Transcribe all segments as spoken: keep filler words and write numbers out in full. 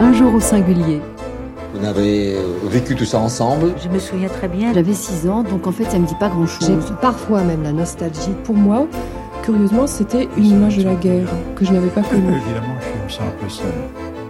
Un jour au singulier. On avait vécu tout ça ensemble. Je me souviens très bien. J'avais six ans, donc en fait ça me dit pas grand-chose. J'ai parfois même la nostalgie. Pour moi, curieusement, c'était une image de la guerre que je n'avais pas connue. Évidemment, je me sens un peu seul.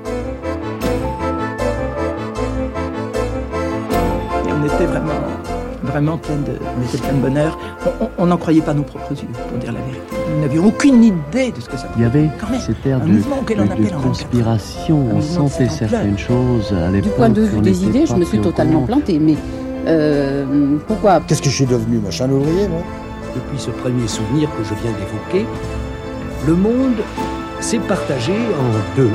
Et on était vraiment, vraiment plein de, on était plein de bonheur. On n'en croyait pas nos propres yeux, pour dire la vérité. Nous n'avions aucune idée de ce que ça Il y avait Quand même, cette ère un de, mouvement auquel on de, appelle de en conspiration. Un On mouvement sentait qui s'en certaines choses à l'époque. Du point de vue on des n'était idées, je pas me suis très au totalement courant. plantée, mais euh, pourquoi ? Qu'est-ce que je suis devenu, machin ouvrier, moi ? Depuis ce premier souvenir que je viens d'évoquer, le monde s'est partagé en deux.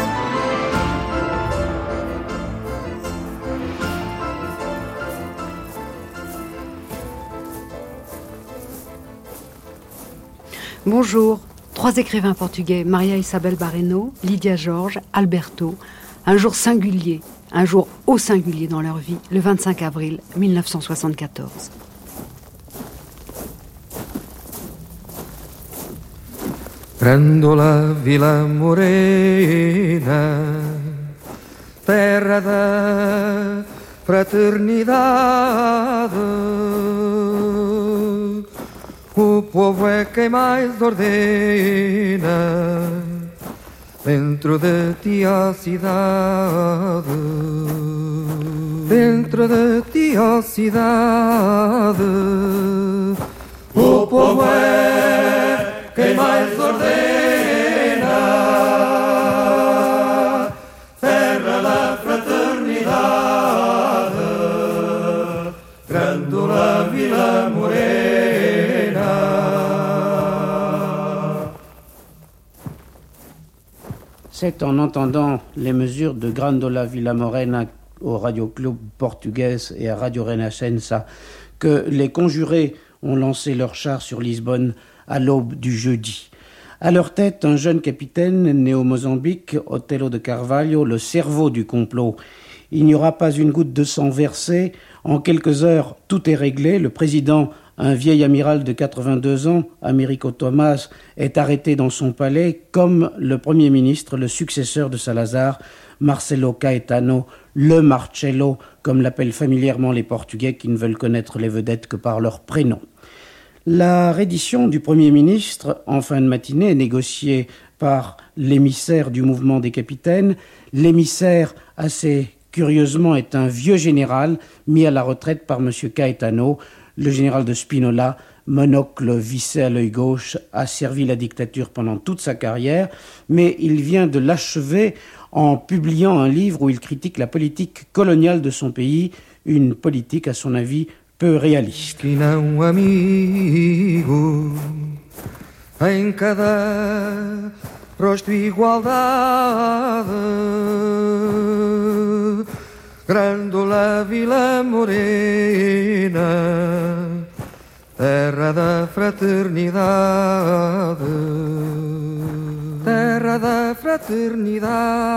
Bonjour, trois écrivains portugais, Maria Isabel Barreno, Lydia Jorge, Alberto, un jour singulier, un jour au singulier dans leur vie, le vingt-cinq avril mille neuf cent soixante-quatorze. Grândola Vila Morena, terra da fraternidade, o povo é quem mais ordena dentro de ti a cidade, dentro de ti a cidade, o povo é quem mais ordena, terra da fraternidade, Grândola Vila Morena. C'est en entendant les mesures de Grândola Vila Morena au Radio Club Português et à Radio Renascença que les conjurés ont lancé leur char sur Lisbonne à l'aube du jeudi. À leur tête, un jeune capitaine né au Mozambique, Otelo de Carvalho, le cerveau du complot. Il n'y aura pas une goutte de sang versée. En quelques heures, tout est réglé. Le président, un vieil amiral de quatre-vingt-deux ans, Américo Thomas, est arrêté dans son palais, comme le Premier ministre, le successeur de Salazar, Marcelo Caetano, le Marcelo, comme l'appellent familièrement les Portugais qui ne veulent connaître les vedettes que par leur prénom. La reddition du Premier ministre, en fin de matinée, est négociée par l'émissaire du mouvement des capitaines. L'émissaire, assez curieusement, est un vieux général mis à la retraite par M. Caetano. Le général de Spinola, monocle vissé à l'œil gauche, a servi la dictature pendant toute sa carrière, mais il vient de l'achever en publiant un livre où il critique la politique coloniale de son pays, une politique, à son avis, peu réaliste. Que não amigo em cada rosto igualdade, Grândola Vila Morena, terra da fraternidade, terra da fraternidade,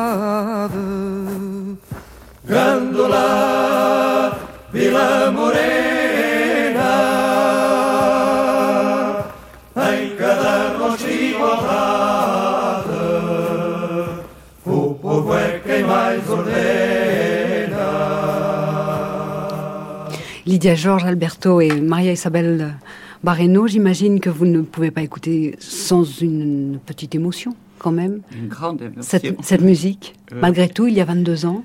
Grândola Vila Morena, em cada rosto igualdade, o povo é quem mais ordena. Lydia Jorge, Alberto et Maria Isabel Barreno, j'imagine que vous ne pouvez pas écouter sans une petite émotion, quand même. Une grande émotion. Cette, cette musique, euh... malgré tout, il y a vingt-deux ans.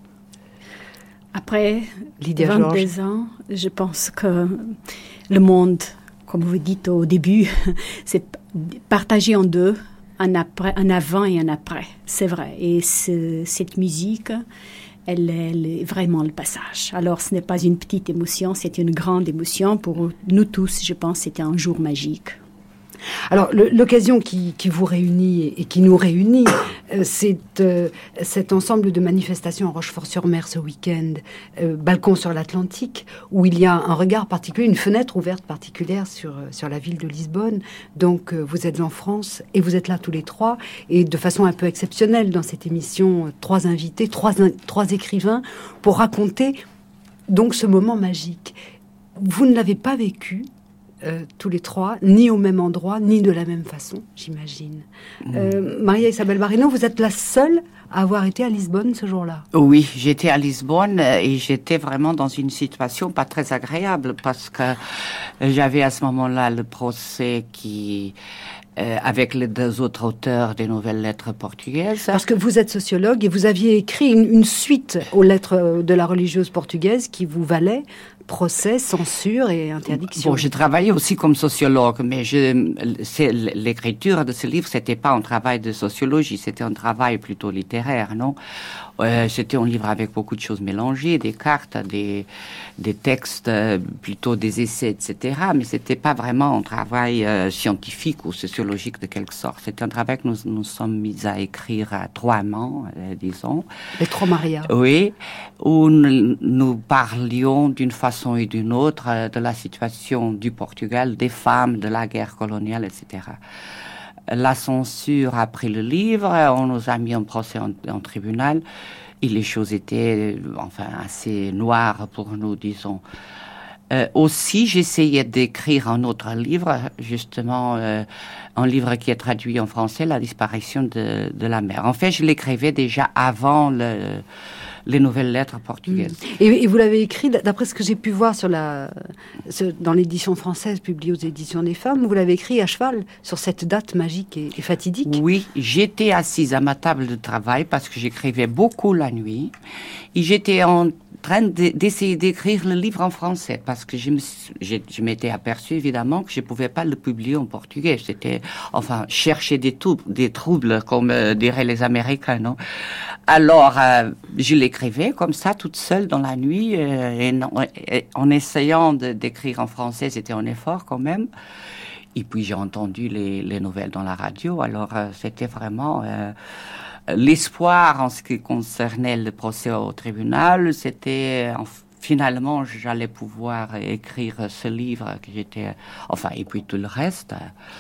Après Lydia vingt-deux Jorge. ans, je pense que le monde, comme vous dites au début, c'est partagé en deux, un, après, un avant et un après. C'est vrai. Et ce, cette musique, elle, elle est vraiment le passage. Alors, ce n'est pas une petite émotion, c'est une grande émotion. Pour nous tous, je pense, c'était un jour magique. Alors, le, l'occasion qui, qui vous réunit et qui nous réunit, euh, c'est euh, cet ensemble de manifestations à Rochefort-sur-Mer ce week-end, euh, balcon sur l'Atlantique, où il y a un regard particulier, une fenêtre ouverte particulière sur, sur la ville de Lisbonne. Donc, euh, vous êtes en France et vous êtes là tous les trois, et de façon un peu exceptionnelle dans cette émission, euh, trois invités, trois, trois écrivains, pour raconter donc ce moment magique. Vous ne l'avez pas vécu. euh, tous les trois, ni au même endroit, ni de la même façon, j'imagine. Mmh. Euh, Maria Isabel Barrino, vous êtes la seule à avoir été à Lisbonne ce jour-là. Oui, j'étais à Lisbonne et j'étais vraiment dans une situation pas très agréable parce que j'avais à ce moment-là le procès qui... Euh, avec les deux autres auteurs des nouvelles lettres portugaises. Parce que vous êtes sociologue et vous aviez écrit une, une suite aux lettres de la religieuse portugaise qui vous valait procès, censure et interdiction. Bon, j'ai travaillé aussi comme sociologue, mais je, c'est, l'écriture de ce livre, c'était pas un travail de sociologie, c'était un travail plutôt littéraire, non? Euh, c'était un livre avec beaucoup de choses mélangées, des cartes, des, des textes, euh, plutôt des essais, et cetera. Mais c'était pas vraiment un travail euh, scientifique ou sociologique de quelque sorte. C'était un travail que nous nous sommes mis à écrire à trois mains, euh, disons. Les trois Maria. Oui, où nous, nous parlions d'une façon et d'une autre euh, de la situation du Portugal, des femmes, de la guerre coloniale, et cetera. La censure a pris le livre, on nous a mis en procès en, en tribunal, et les choses étaient, enfin, assez noires pour nous, disons. Euh, aussi, j'essayais d'écrire un autre livre, justement, euh, un livre qui est traduit en français, La disparition de, de la mer. En fait, je l'écrivais déjà avant le... les nouvelles lettres portugaises. Et, et vous l'avez écrit, d'après ce que j'ai pu voir sur la, ce, dans l'édition française publiée aux éditions des femmes, vous l'avez écrit à cheval sur cette date magique et, et fatidique. Oui, j'étais assise à ma table de travail parce que j'écrivais beaucoup la nuit et j'étais en train d'essayer d'écrire le livre en français parce que je, me, je, je m'étais aperçue évidemment que je ne pouvais pas le publier en portugais. C'était, enfin, chercher des, trou- des troubles, comme euh, diraient les Américains, non? Alors, euh, je l'écrivais comme ça, toute seule dans la nuit, euh, et, non, et en essayant de, d'écrire en français, c'était un effort quand même. Et puis j'ai entendu les, les nouvelles dans la radio, alors euh, c'était vraiment euh, l'espoir en ce qui concernait le procès au tribunal. C'était euh, finalement j'allais pouvoir écrire ce livre que j'étais, enfin, et puis tout le reste.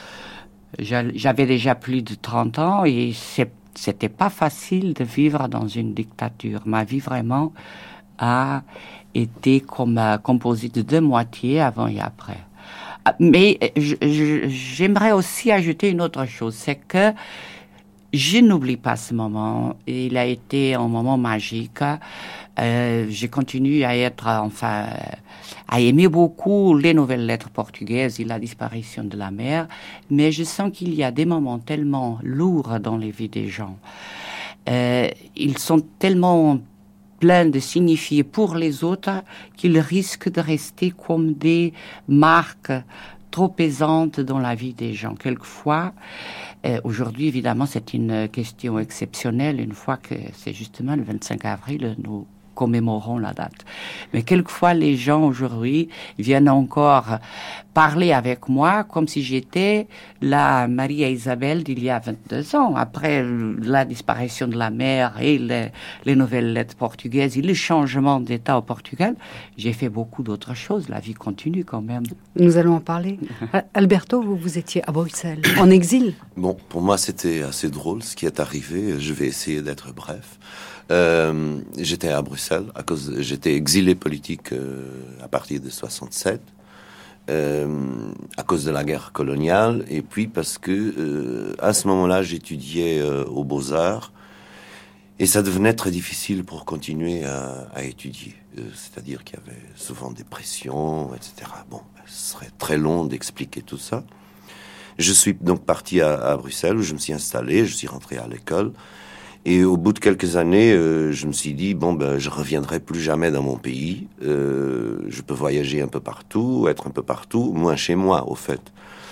J'avais déjà plus de trente ans et c'est c'était pas facile de vivre dans une dictature. Ma vie vraiment a été comme euh, composée de deux moitiés, avant et après. Mais je, je, j'aimerais aussi ajouter une autre chose, c'est que je n'oublie pas ce moment. Il a été un moment magique. Euh, je continue à être, enfin, à aimer beaucoup les nouvelles lettres portugaises et la disparition de la mer, mais je sens qu'il y a des moments tellement lourds dans les vies des gens. Euh, ils sont tellement pleins de signifier pour les autres qu'ils risquent de rester comme des marques trop pesantes dans la vie des gens. Quelquefois, euh, aujourd'hui, évidemment, c'est une question exceptionnelle, une fois que c'est justement le vingt-cinq avril, nous commémorons la date. Mais quelquefois, les gens aujourd'hui viennent encore parler avec moi comme si j'étais la Maria Isabel d'il y a vingt-deux ans. Après la disparition de la mer et les, les nouvelles lettres portugaises et le changement d'état au Portugal, j'ai fait beaucoup d'autres choses. La vie continue quand même. Nous allons en parler. Alberto, vous, vous étiez à Bruxelles, en exil. Bon, pour moi, c'était assez drôle ce qui est arrivé. Je vais essayer d'être bref. Euh, j'étais à Bruxelles à cause, j'étais exilé politique euh, à partir de soixante-sept euh, à cause de la guerre coloniale et puis parce que euh, à ce moment-là j'étudiais euh, aux Beaux-Arts et ça devenait très difficile pour continuer à, à étudier. Euh, c'est-à-dire qu'il y avait souvent des pressions, et cetera. Bon, ce serait très long d'expliquer tout ça. Je suis donc parti à, à Bruxelles où je me suis installé, je suis rentré à l'école. Et au bout de quelques années, euh, je me suis dit, bon, ben, je reviendrai plus jamais dans mon pays. Euh, je peux voyager un peu partout, être un peu partout, moins chez moi, au fait.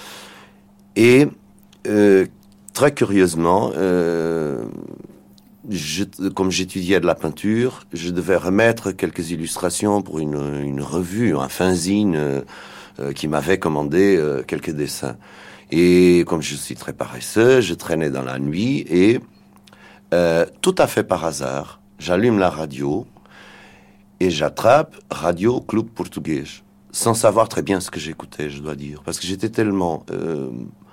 Et euh, très curieusement, euh, je, comme j'étudiais de la peinture, je devais remettre quelques illustrations pour une, une revue, un fanzine euh, euh, qui m'avait commandé euh, quelques dessins. Et comme je suis très paresseux, je traînais dans la nuit et Euh, tout à fait par hasard, j'allume la radio et j'attrape Radio Club Português, sans savoir très bien ce que j'écoutais, je dois dire, parce que j'étais tellement euh,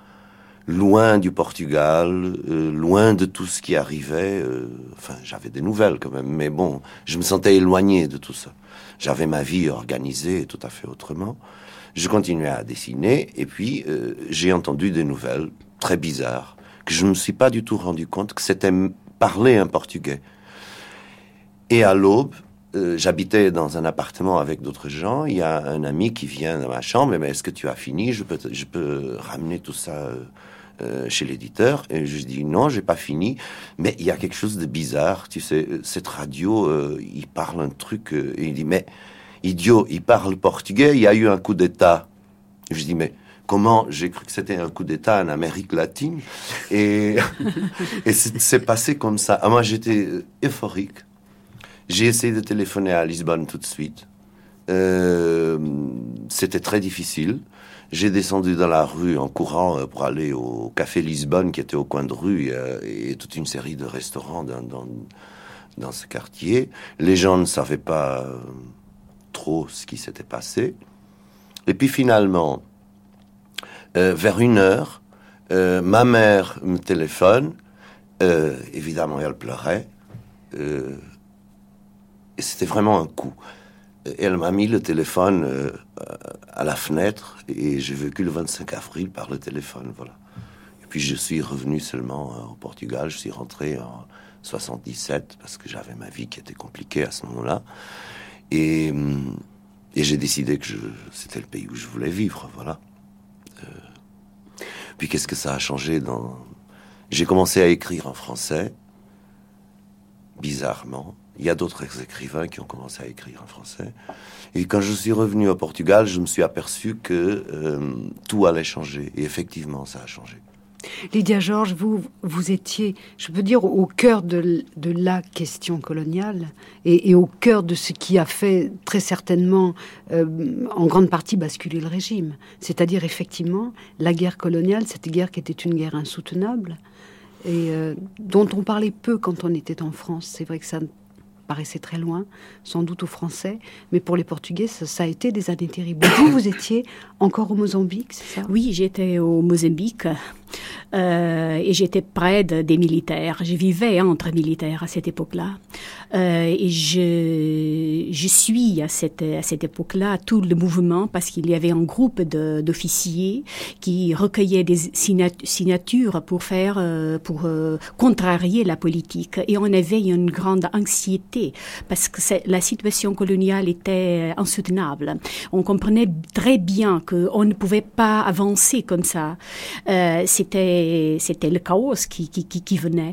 loin du Portugal, euh, loin de tout ce qui arrivait. Euh, enfin, j'avais des nouvelles quand même, mais bon, je me sentais éloigné de tout ça. J'avais ma vie organisée tout à fait autrement. Je continuais à dessiner, et puis euh, j'ai entendu des nouvelles très bizarres, que je ne me suis pas du tout rendu compte que c'était parler un portugais. Et à l'aube, euh, j'habitais dans un appartement avec d'autres gens, il y a un ami qui vient dans ma chambre, mais est-ce que tu as fini? Je peux, te, je peux ramener tout ça euh, euh, chez l'éditeur? Et je dis non, j'ai pas fini, mais il y a quelque chose de bizarre, tu sais, cette radio, euh, il parle un truc, euh, et il dit, mais idiot, il parle portugais, il y a eu un coup d'État. Je dis, mais comment? J'ai cru que c'était un coup d'État en Amérique latine. Et, et c'est, c'est passé comme ça. Ah, moi, j'étais euphorique. J'ai essayé de téléphoner à Lisbonne tout de suite. Euh, c'était très difficile. J'ai descendu dans la rue en courant pour aller au Café Lisbonne, qui était au coin de rue, et, et toute une série de restaurants dans, dans, dans ce quartier. Les gens ne savaient pas trop ce qui s'était passé. Et puis finalement, euh, vers une heure, euh, ma mère me téléphone. Euh, évidemment, elle pleurait. Euh, et c'était vraiment un coup. Et elle m'a mis le téléphone euh, à la fenêtre et j'ai vécu le vingt-cinq avril par le téléphone, voilà. Et puis je suis revenu seulement euh, au Portugal. Je suis rentré en soixante-dix-sept parce que j'avais ma vie qui était compliquée à ce moment-là. Et, et j'ai décidé que je, c'était le pays où je voulais vivre, voilà. Euh, puis qu'est-ce que ça a changé dans... J'ai commencé à écrire en français, bizarrement. Il y a d'autres écrivains qui ont commencé à écrire en français. Et quand je suis revenu au Portugal, je me suis aperçu que euh, tout allait changer. Et effectivement, ça a changé. Lydia Georges, vous, vous étiez, je peux dire, au cœur de, de la question coloniale et, et au cœur de ce qui a fait très certainement, euh, en grande partie, basculer le régime. C'est-à-dire, effectivement, la guerre coloniale, cette guerre qui était une guerre insoutenable et euh, dont on parlait peu quand on était en France. C'est vrai que ça paraissait très loin, sans doute aux Français, mais pour les Portugais, ça, ça a été des années terribles. Vous, vous étiez encore au Mozambique, c'est ça? Oui, j'étais au Mozambique euh, et j'étais près de, des militaires. Je vivais entre militaires à cette époque-là. Euh, et je, je suis à cette, à cette époque-là tout le mouvement parce qu'il y avait un groupe de, d'officiers qui recueillaient des signatures pour faire, euh, pour euh, contrarier la politique. Et on avait une grande anxiété parce que la situation coloniale était insoutenable. On comprenait très bien qu'on ne pouvait pas avancer comme ça. Euh, c'était, c'était le chaos qui, qui, qui, qui venait.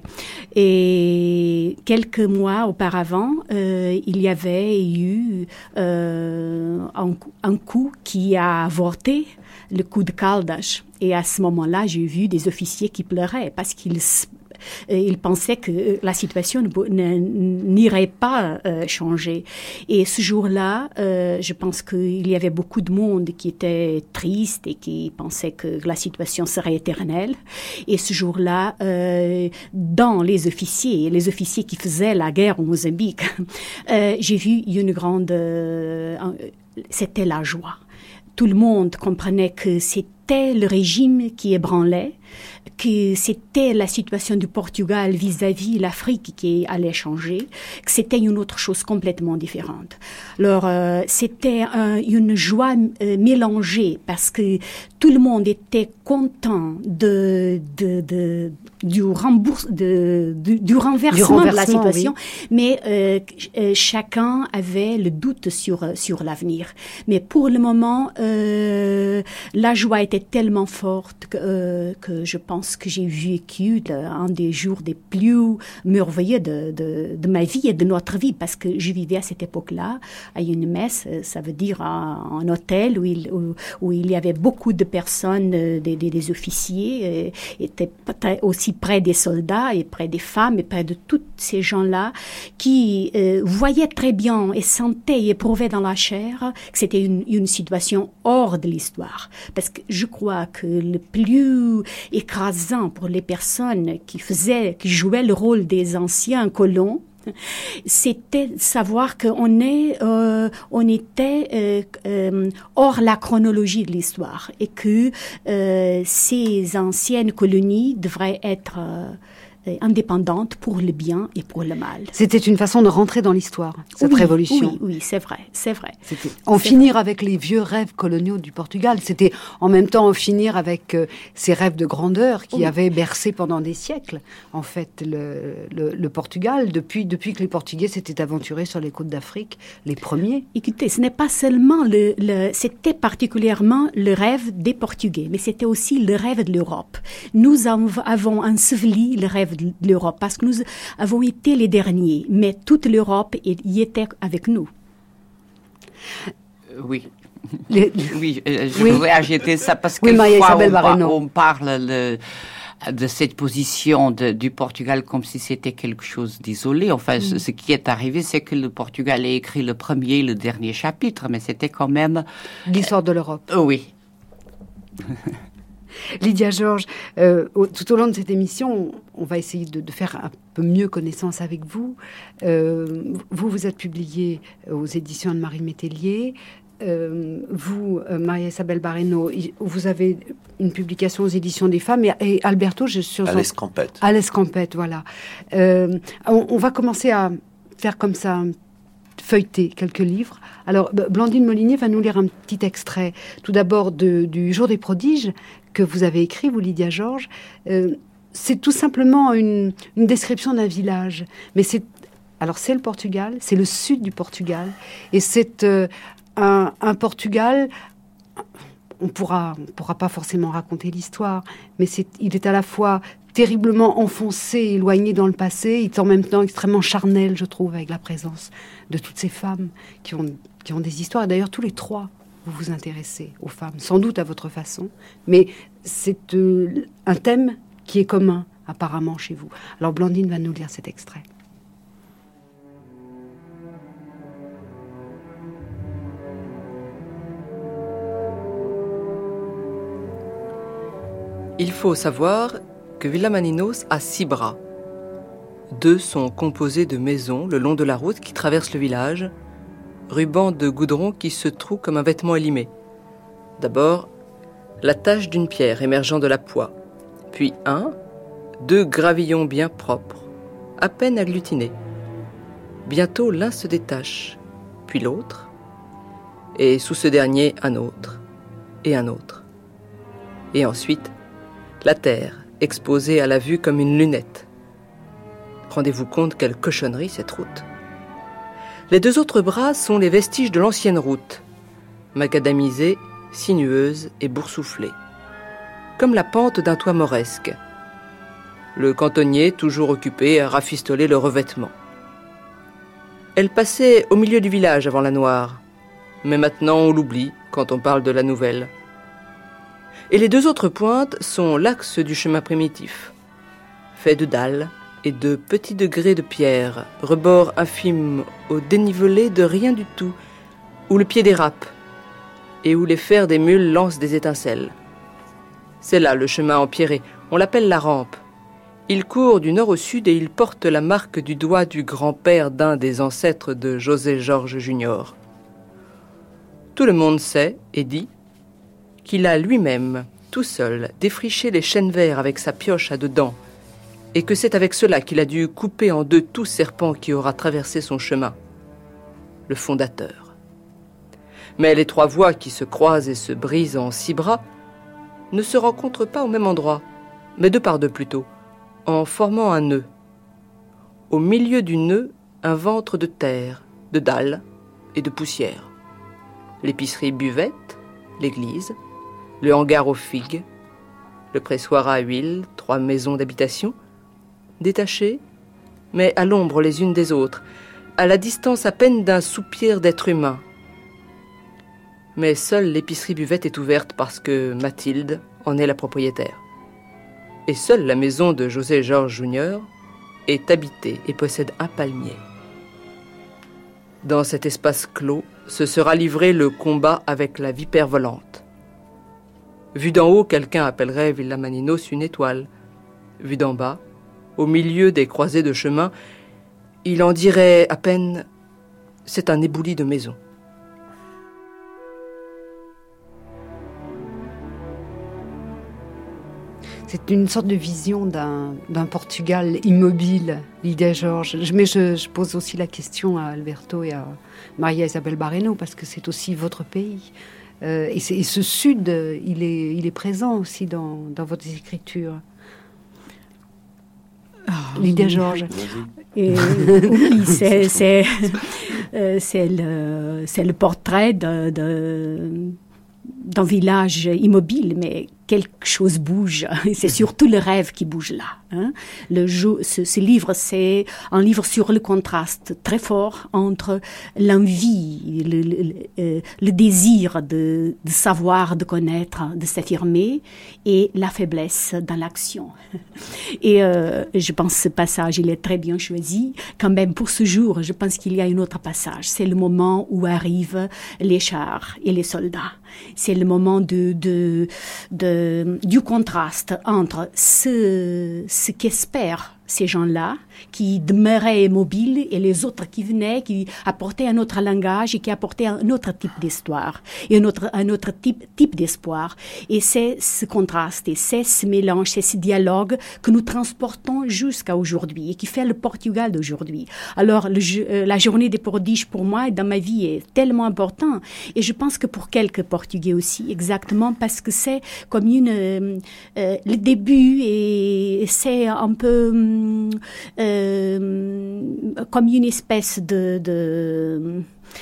Et quelques mois auparavant, euh, il y avait eu euh, un, un coup qui a avorté, le coup de Caldas. Et à ce moment-là, j'ai vu des officiers qui pleuraient parce qu'ils Ils pensaient que la situation n'irait pas euh, changer. Et ce jour-là, euh, je pense qu'il y avait beaucoup de monde qui était triste et qui pensait que la situation serait éternelle. Et ce jour-là, euh, dans les officiers, les officiers qui faisaient la guerre au Mozambique, euh, j'ai vu une grande... Euh, c'était la joie. Tout le monde comprenait que c'était le régime qui ébranlait, que c'était la situation du Portugal vis-à-vis l'Afrique qui allait changer, que c'était une autre chose complètement différente. Alors, euh, c'était un, une joie euh, mélangée parce que tout le monde était content de, de, de, du, rembourse, de, du, du, renversement du renversement de la situation, oui. Mais euh, euh, chacun avait le doute sur, sur l'avenir. Mais pour le moment, euh, la joie était tellement forte que, euh, que je pense que j'ai vécu un des jours des plus merveilleux de, de, de ma vie et de notre vie, parce que je vivais à cette époque-là à une messe, ça veut dire un, un hôtel où il, où, où il y avait beaucoup de personnes, des, des, des officiers, et, étaient aussi près des soldats et près des femmes et près de tous ces gens-là qui euh, voyaient très bien et sentaient et éprouvaient dans la chair que c'était une, une situation hors de l'histoire. Parce que je crois que le plus écrasant pour les personnes qui faisaient, qui jouaient le rôle des anciens colons, c'était savoir qu'on est, euh, on était euh, euh, hors la chronologie de l'histoire et que euh, ces anciennes colonies devraient être euh, et indépendante pour le bien et pour le mal. C'était une façon de rentrer dans l'histoire, cette oui, révolution. Oui, oui, c'est vrai, c'est vrai. C'était en c'est finir vrai. avec les vieux rêves coloniaux du Portugal. C'était en même temps en finir avec euh, ces rêves de grandeur qui oui. avaient bercé pendant des siècles, en fait, le, le, le Portugal, depuis, depuis que les Portugais s'étaient aventurés sur les côtes d'Afrique, les premiers. Écoutez, ce n'est pas seulement le, le... C'était particulièrement le rêve des Portugais, mais c'était aussi le rêve de l'Europe. Nous avons enseveli le rêve de l'Europe parce que nous avons été les derniers, mais toute l'Europe y était avec nous. Euh, oui. Les... Oui, euh, je oui. voudrais ajouter ça parce que oui, quelquefois on, par, on parle le, de cette position de, du Portugal comme si c'était quelque chose d'isolé. Enfin, mm. ce, ce qui est arrivé, c'est que le Portugal a écrit le premier et le dernier chapitre, mais c'était quand même... l'histoire de l'Europe. Euh, oui. Lydia Georges, euh, au, tout au long de cette émission, on, on va essayer de, de faire un peu mieux connaissance avec vous. Euh, vous, vous êtes publié aux éditions de Marie Métellier. Euh, vous, euh, Maria-Isabelle Barreno, vous avez une publication aux éditions des femmes. Et, et Alberto, je suis... À l'Escampette. À l'Escampette, voilà. Euh, on, on va commencer à faire comme ça... feuilleter quelques livres. Alors, Blandine Molinier va nous lire un petit extrait, tout d'abord de, du Jour des prodiges, que vous avez écrit, vous, Lydia Georges. Euh, c'est tout simplement une, une description d'un village. Mais c'est... Alors, c'est le Portugal, c'est le sud du Portugal, et c'est euh, un, un Portugal... On pourra, on pourra pas forcément raconter l'histoire, mais c'est, il est à la fois terriblement enfoncé, éloigné dans le passé, il est en même temps extrêmement charnel, je trouve, avec la présence de toutes ces femmes qui ont, qui ont des histoires. Et d'ailleurs, tous les trois, vous vous intéressez aux femmes, sans doute à votre façon, mais c'est euh, un thème qui est commun, apparemment, chez vous. Alors, Blandine va nous lire cet extrait. Il faut savoir que Villamaninos a six bras. Deux sont composés de maisons le long de la route qui traverse le village, rubans de goudron qui se trouent comme un vêtement élimé. D'abord, la tache d'une pierre émergeant de la poix, puis un, deux gravillons bien propres, à peine agglutinés. Bientôt l'un se détache, puis l'autre, et sous ce dernier un autre, et un autre. Et ensuite, la terre, exposée à la vue comme une lunette. Rendez-vous compte quelle cochonnerie cette route. Les deux autres bras sont les vestiges de l'ancienne route, macadamisée, sinueuse et boursouflée, comme la pente d'un toit mauresque. Le cantonnier toujours occupé à rafistoler le revêtement. Elle passait au milieu du village avant la Noire, mais maintenant on l'oublie quand on parle de la nouvelle. Et les deux autres pointes sont l'axe du chemin primitif, fait de dalles et de petits degrés de pierre, rebord infime au dénivelé de rien du tout, où le pied dérape, et où les fers des mules lancent des étincelles. C'est là le chemin empierré, on l'appelle la rampe. Il court du nord au sud et il porte la marque du doigt du grand-père d'un des ancêtres de José Georges Junior. Tout le monde sait et dit qu'il a lui-même, tout seul, défriché les chênes verts avec sa pioche à deux dents, et que c'est avec cela qu'il a dû couper en deux tout serpent qui aura traversé son chemin. Le fondateur. Mais les trois voies qui se croisent et se brisent en six bras ne se rencontrent pas au même endroit, mais deux par deux plutôt, en formant un nœud. Au milieu du nœud, un ventre de terre, de dalles et de poussière. L'épicerie buvette, l'église, le hangar aux figues, le pressoir à huile, trois maisons d'habitation, détachées, mais à l'ombre les unes des autres, à la distance à peine d'un soupir d'être humain. Mais seule l'épicerie buvette est ouverte parce que Mathilde en est la propriétaire. Et seule la maison de José Georges Junior est habitée et possède un palmier. Dans cet espace clos, se sera livré le combat avec la vipère volante. Vu d'en haut, quelqu'un appellerait Villamaninos une étoile. Vu d'en bas, au milieu des croisées de chemin, il en dirait à peine « c'est un éboulis de maison ». c'est une sorte de vision d'un, d'un Portugal immobile, Lydia Jorge. Mais je, je pose aussi la question à Alberto et à Maria Isabel Barreno, parce que c'est aussi votre pays. Euh, et, et ce Sud, il est, il est présent aussi dans, dans votre écriture. Oh, Lydia Jorge. Et, oui, c'est, c'est, euh, c'est, le, c'est le portrait de, de, d'un village immobile, mais quelque chose bouge. C'est surtout le rêve qui bouge là. Hein. Le jeu, ce, ce livre, c'est un livre sur le contraste très fort entre l'envie, le, le, le désir de, de savoir, de connaître, de s'affirmer, et la faiblesse dans l'action. Et euh, je pense que ce passage, il est très bien choisi. Quand même, pour ce jour, je pense qu'il y a un autre passage. C'est le moment où arrivent les chars et les soldats. C'est le moment de, de, de, du contraste entre ce, ce qu'espèrent ces gens-là, qui demeuraient immobiles, et les autres qui venaient, qui apportaient un autre langage et qui apportaient un autre type d'histoire, et un autre, un autre type, type d'espoir. Et c'est ce contraste, et c'est ce mélange, c'est ce dialogue que nous transportons jusqu'à aujourd'hui, et qui fait le Portugal d'aujourd'hui. Alors, le, euh, la journée des prodiges, pour moi, dans ma vie, est tellement important, et je pense que pour quelques Portugais aussi, exactement, parce que c'est comme une, euh, euh, le début, et c'est un peu... Euh, comme une espèce de, de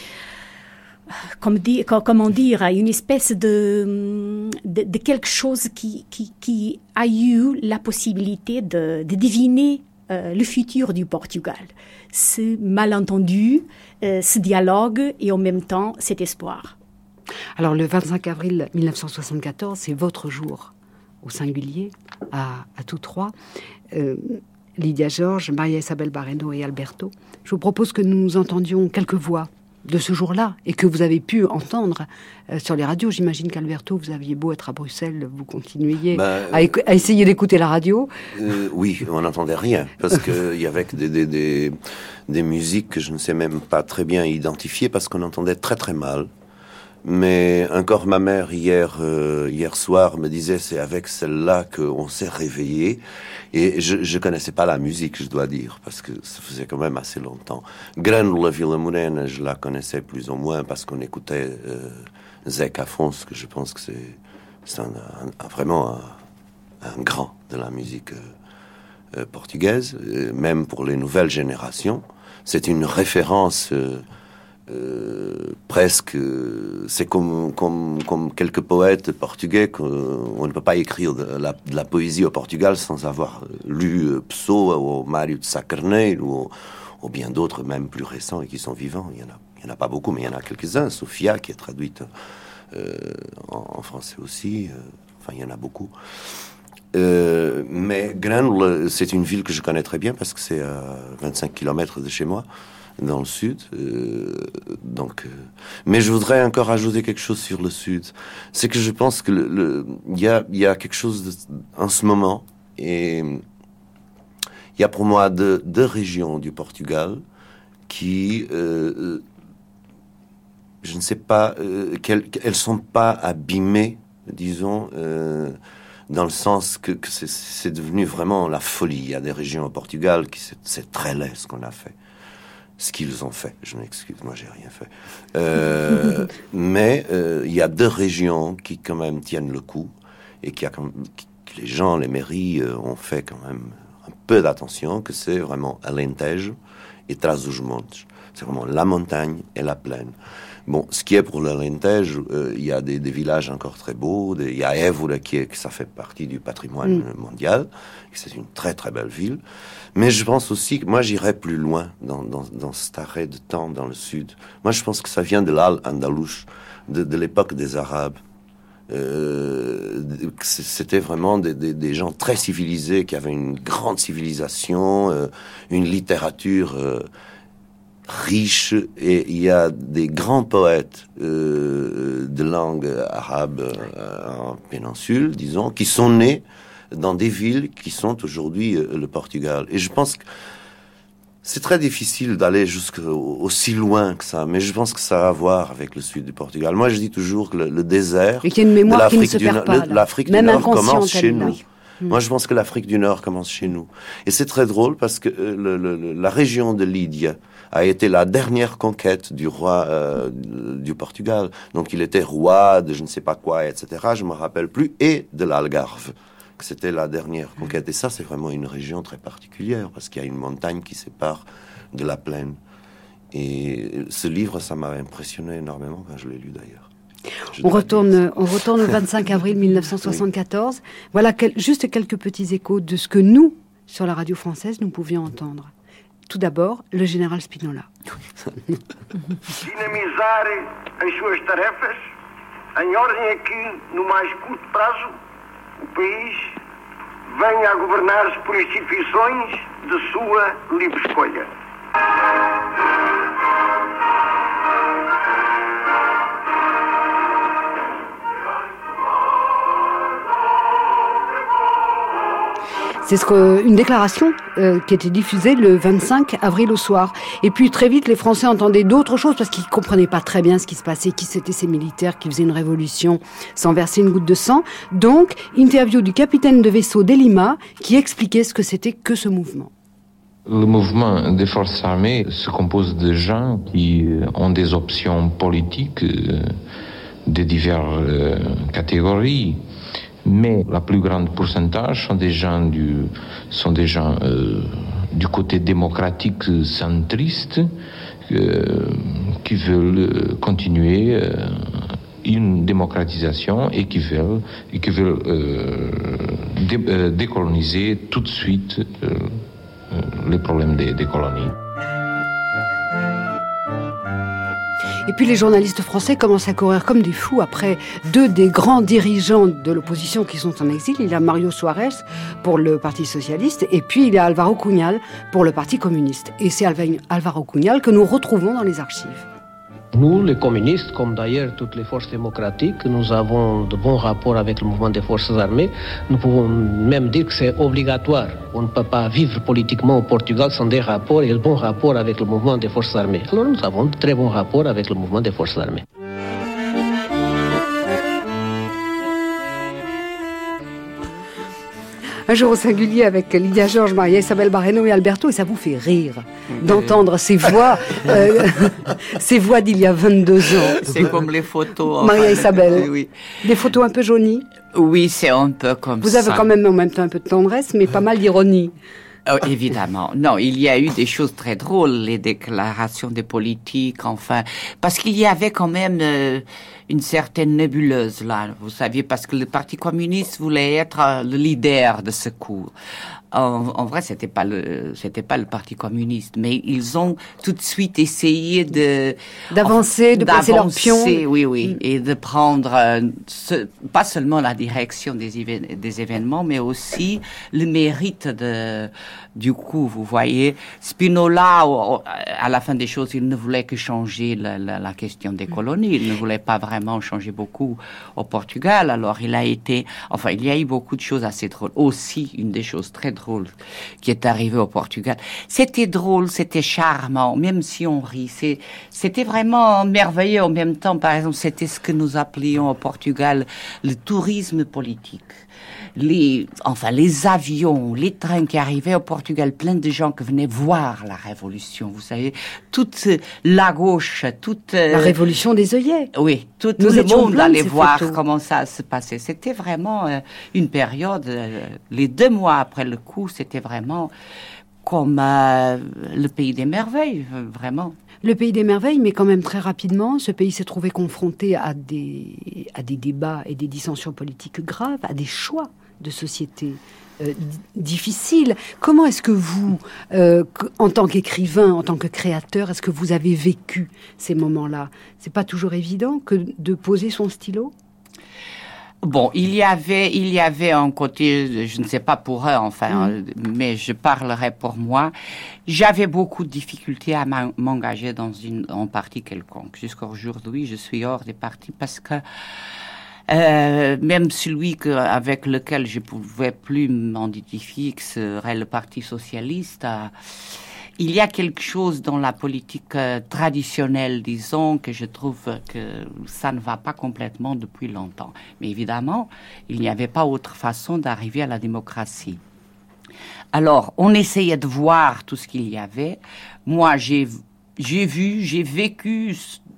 comme dire, comment dire, une espèce de, de, de quelque chose qui, qui, qui a eu la possibilité de, de deviner euh, le futur du Portugal. Ce malentendu, euh, ce dialogue et en même temps cet espoir. Alors le vingt-cinq avril dix-neuf cent soixante-quatorze, c'est votre jour au singulier, à, à tous trois. Euh, Lydia Jorge, Maria Isabel Barreno et Alberto. Je vous propose que nous entendions quelques voix de ce jour-là et que vous avez pu entendre euh, sur les radios. J'imagine qu'Alberto, vous aviez beau être à Bruxelles, vous continuiez bah, à, éc- à essayer d'écouter la radio. Euh, oui, on n'entendait rien parce qu'il y avait des, des, des, des musiques que je ne sais même pas très bien identifier parce qu'on entendait très très mal. Mais encore ma mère hier euh, hier soir me disait c'est avec celle-là qu'on s'est réveillé et je je connaissais pas la musique, je dois dire, parce que ça faisait quand même assez longtemps. Grândola Vila Morena, je la connaissais plus ou moins parce qu'on écoutait euh, Zeca Afonso, que je pense que c'est c'est un, un, un, vraiment un, un grand de la musique euh, euh, portugaise, euh, même pour les nouvelles générations. C'est une référence euh, Euh, presque, c'est comme, comme, comme quelques poètes portugais qu'on ne peut pas écrire de la, de la poésie au Portugal sans avoir lu Pessoa ou Mário de Sá Carneiro ou, ou bien d'autres, même plus récents et qui sont vivants. Il y en a, il y en a pas beaucoup, mais il y en a quelques-uns. Sofia, qui est traduite euh, en, en français aussi. Euh, enfin, il y en a beaucoup. Euh, mais Grândola, c'est une ville que je connais très bien parce que c'est à vingt-cinq kilomètres de chez moi, dans le sud. Euh, donc, euh, mais je voudrais encore ajouter quelque chose sur le sud. C'est que je pense que le, le, y a, y a quelque chose de, en ce moment, et il y a pour moi deux, deux régions du Portugal qui, euh, je ne sais pas, euh, qu'elles, elles sont pas abîmées, disons, euh, dans le sens que, que c'est, c'est devenu vraiment la folie. Il y a des régions au Portugal qui c'est, c'est très laid ce qu'on a fait, ce qu'ils ont fait. Je m'excuse, moi j'ai rien fait. Euh, mais euh, il y a deux régions qui quand même tiennent le coup et qui a quand même, qui, que les gens, les mairies euh, ont fait quand même un peu d'attention, que c'est vraiment Alentejo et Trás-os-Montes. C'est vraiment la montagne et la plaine. Bon, ce qui est pour l'Alentejo, euh, il y a des, des villages encore très beaux. Il y a Évora qui est, que ça fait partie du patrimoine mm. mondial. C'est une très très belle ville. Mais je pense aussi que moi j'irais plus loin dans, dans, dans cet arrêt de temps dans le sud. Moi je pense que ça vient de l'Al-Andalus, de, de l'époque des Arabes. Euh, c'était vraiment des, des, des gens très civilisés qui avaient une grande civilisation, euh, une littérature euh, riche, et il y a des grands poètes euh, de langue arabe euh, en péninsule, disons, qui sont nés dans des villes qui sont aujourd'hui euh, le Portugal. Et je pense que c'est très difficile d'aller jusqu'aussi loin que ça, mais je pense que ça a à voir avec le sud du Portugal. Moi, je dis toujours que le, le désert et qu'il y a une mémoire de l'Afrique qui ne se du, perd pas, le, l'Afrique du Nord commence chez nous. Mmh. Moi, je pense que l'Afrique du Nord commence chez nous. Et c'est très drôle parce que euh, le, le, la région de Lydia a été la dernière conquête du roi euh, du Portugal. Donc, il était roi de je ne sais pas quoi, et cetera. Je me rappelle plus. Et de l'Algarve, que c'était la dernière conquête. Et ça, c'est vraiment une région très particulière parce qu'il y a une montagne qui sépare de la plaine. Et ce livre, ça m'a impressionné énormément quand je l'ai lu d'ailleurs. On retourne, on retourne au vingt-cinq avril mille neuf cent soixante-quatorze. Oui. Voilà quel, juste quelques petits échos de ce que nous, sur la radio française, nous pouvions entendre. Tout d'abord, le général Spinola. Dinamizar as suas tarefas, em ordem a que, no mais curto prazo, o país venha a governar-se por instituições de sua livre escolha. C'est ce que, une déclaration euh, qui était diffusée le vingt-cinq avril au soir. Et puis très vite, les Français entendaient d'autres choses parce qu'ils comprenaient pas très bien ce qui se passait, qui c'était ces militaires qui faisaient une révolution sans verser une goutte de sang. Donc, interview du capitaine de vaisseau d'Elima qui expliquait ce que c'était que ce mouvement. Le mouvement des forces armées se compose de gens qui ont des options politiques de diverses catégories. Mais la plus grande pourcentage sont des gens du, sont des gens euh, du côté démocratique centriste euh, qui veulent continuer euh, une démocratisation et qui veulent, et qui veulent euh, dé, euh, décoloniser tout de suite euh, euh, les problèmes des, des colonies. Et puis les journalistes français commencent à courir comme des fous après deux des grands dirigeants de l'opposition qui sont en exil. Il y a Mario Suarez pour le Parti socialiste et puis il y a Álvaro Cunhal pour le Parti communiste. Et c'est Álvaro Cunhal que nous retrouvons dans les archives. Nous, les communistes, comme d'ailleurs toutes les forces démocratiques, nous avons de bons rapports avec le mouvement des forces armées. Nous pouvons même dire que c'est obligatoire. On ne peut pas vivre politiquement au Portugal sans des rapports et de bons rapports avec le mouvement des forces armées. Alors nous avons de très bons rapports avec le mouvement des forces armées. Un jour au singulier avec Lydia Georges, Maria Isabel Barreno et Alberto, et ça vous fait rire d'entendre ces voix, euh, ces voix d'il y a vingt-deux ans. C'est comme les photos. Enfin, Maria Isabel, oui. Des photos un peu jaunies. Oui, c'est un peu comme vous ça. Vous avez quand même en même temps un peu de tendresse, mais pas mal d'ironie. Oh, évidemment. Non, il y a eu des choses très drôles, les déclarations des politiques, enfin, parce qu'il y avait quand même euh, une certaine nébuleuse là, vous saviez, parce que le Parti communiste voulait être euh, le leader de ce coup. En, en vrai, c'était pas le, c'était pas le Parti communiste, mais ils ont tout de suite essayé de d'avancer, de passer leur pion, oui, oui, mm. et de prendre euh, ce, pas seulement la direction des, évén- des événements, mais aussi le mérite de du coup, vous voyez, Spinola, à la fin des choses, il ne voulait que changer la, la, la question des colonies. Il ne voulait pas vraiment changer beaucoup au Portugal. Alors, il a été, enfin, il y a eu beaucoup de choses assez drôles. Aussi, une des choses très drôles qui est arrivée au Portugal. C'était drôle, c'était charmant, même si on rit. C'est, c'était vraiment merveilleux en même temps. Par exemple, c'était ce que nous appelions au Portugal le tourisme politique. Les, enfin, les avions, les trains qui arrivaient au Portugal, plein de gens qui venaient voir la révolution, vous savez, toute la gauche, toute... La révolution des œillets. Oui, tout, tout le monde allait voir photos. Comment ça se passait. C'était vraiment euh, une période, euh, les deux mois après le coup, c'était vraiment comme euh, le pays des merveilles, euh, vraiment. Le pays des merveilles, mais quand même très rapidement, ce pays s'est trouvé confronté à des, à des débats et des dissensions politiques graves, à des choix de société euh, d- difficiles. Comment est-ce que vous, euh, en tant qu'écrivain, en tant que créateur, est-ce que vous avez vécu ces moments-là ? C'est pas toujours évident que de poser son stylo ? Bon, il y avait, il y avait un côté, je ne sais pas pour eux, enfin, mmh. mais je parlerai pour moi. J'avais beaucoup de difficultés à m'engager dans une, en parti quelconque. Jusqu'à aujourd'hui, je suis hors des partis parce que, euh, même celui que, avec lequel je pouvais plus m'identifier, que serait le Parti socialiste, euh, il y a quelque chose dans la politique euh, traditionnelle, disons, que je trouve que ça ne va pas complètement depuis longtemps. Mais évidemment, il n'y avait pas autre façon d'arriver à la démocratie. Alors, on essayait de voir tout ce qu'il y avait. Moi, j'ai, j'ai vu, j'ai vécu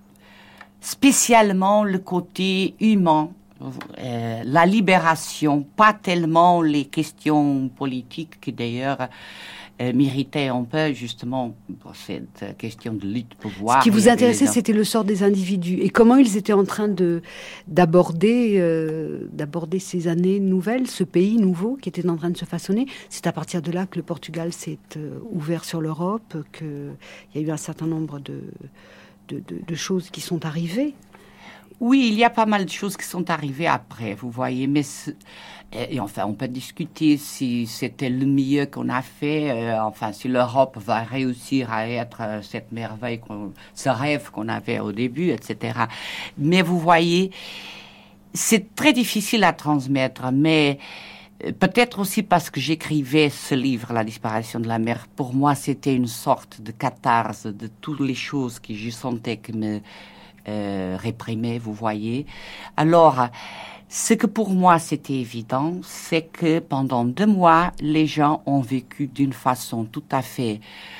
spécialement le côté humain, euh, la libération, pas tellement les questions politiques qui d'ailleurs euh, méritaient un peu justement pour cette question de lutte pouvoir. Ce qui vous intéressait, c'était le sort des individus et comment ils étaient en train de d'aborder euh, d'aborder ces années nouvelles, ce pays nouveau qui était en train de se façonner. C'est à partir de là que le Portugal s'est euh, ouvert sur l'Europe, qu'il y a eu un certain nombre de de, de de choses qui sont arrivées. Oui, il y a pas mal de choses qui sont arrivées après, vous voyez, mais et, et enfin, on peut discuter si c'était le mieux qu'on a fait, euh, enfin, si l'Europe va réussir à être euh, cette merveille, qu'on, ce rêve qu'on avait au début, et cetera. Mais vous voyez, c'est très difficile à transmettre, mais euh, peut-être aussi parce que j'écrivais ce livre, La disparition de la mer, pour moi, c'était une sorte de catharse de toutes les choses que je sentais que me Euh, réprimé, vous voyez. Alors, ce que pour moi c'était évident, c'est que pendant deux mois, les gens ont vécu d'une façon tout à fait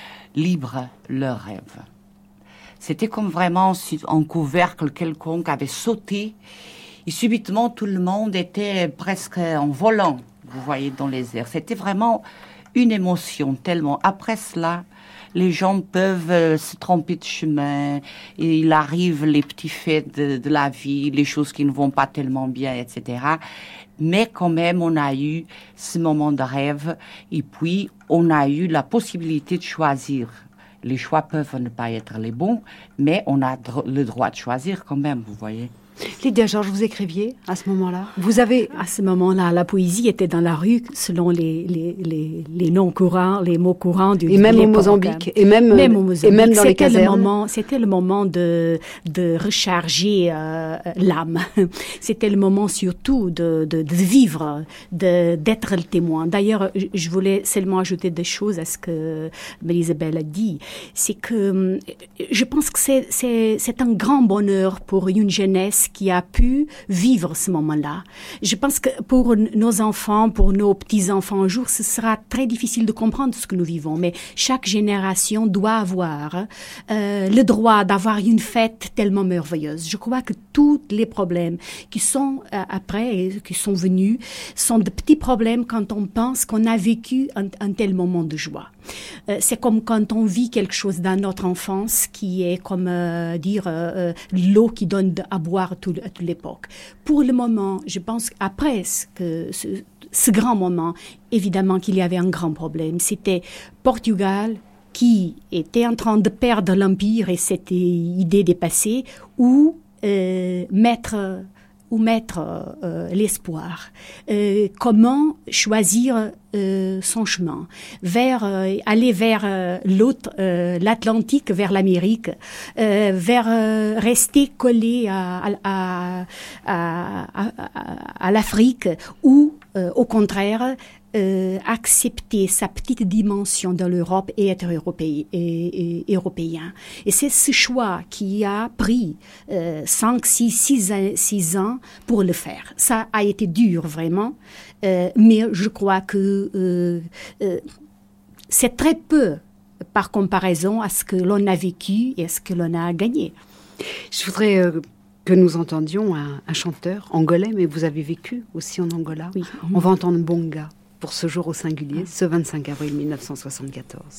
libre leur rêve. C'était comme vraiment si un couvercle quelconque avait sauté et subitement tout le monde était presque en volant, vous voyez, dans les airs. C'était vraiment une émotion tellement. Après cela, les gens peuvent euh, se tromper de chemin, et il arrive les petits faits de, de la vie, les choses qui ne vont pas tellement bien, et cetera. Mais quand même, on a eu ce moment de rêve, et puis on a eu la possibilité de choisir. Les choix peuvent ne pas être les bons, mais on a dr- le droit de choisir quand même, vous voyez. Lydia Georges, vous écriviez à ce moment-là? Vous avez... À ce moment-là, la poésie était dans la rue selon les, les, les, les noms courants, les mots courants du Et même au Mozambique. Et même, même au Mozambique. Et même dans c'était les casernes. Le moment, c'était le moment de, de recharger euh, l'âme. C'était le moment surtout de, de, de vivre, de, d'être le témoin. D'ailleurs, je voulais seulement ajouter des choses à ce que Marie-Isabelle a dit. C'est que je pense que c'est, c'est, c'est un grand bonheur pour une jeunesse qui a pu vivre ce moment-là. Je pense que pour nos enfants, pour nos petits-enfants un jour, ce sera très difficile de comprendre ce que nous vivons, mais chaque génération doit avoir euh, le droit d'avoir une fête tellement merveilleuse. Je crois que tous les problèmes qui sont euh, après, qui sont venus, sont de petits problèmes quand on pense qu'on a vécu un, un tel moment de joie. Euh, c'est comme quand on vit quelque chose dans notre enfance qui est comme euh, dire euh, l'eau qui donne à boire à, tout, à toute l'époque. Pour le moment, je pense qu'après ce, ce, ce grand moment, évidemment qu'il y avait un grand problème. C'était Portugal qui était en train de perdre l'empire et cette idée dépassée, ou euh, mettre ou mettre euh, l'espoir. Euh, comment choisir euh, son chemin, vers euh, aller vers euh, l'autre, euh, l'Atlantique, vers l'Amérique, euh, vers euh, rester collé à à à, à, à, à l'Afrique, ou euh, au contraire Euh, accepter sa petite dimension dans l'Europe et être européen. Et, et, européen. Et c'est ce choix qui a pris euh, cinq, six, six ans pour le faire. Ça a été dur, vraiment, euh, mais je crois que euh, euh, c'est très peu par comparaison à ce que l'on a vécu et à ce que l'on a gagné. Je voudrais... Euh que nous entendions un, un chanteur angolais, mais vous avez vécu aussi en Angola. Oui. On va entendre Bonga pour ce jour au singulier, ce vingt-cinq avril mille neuf cent soixante-quatorze.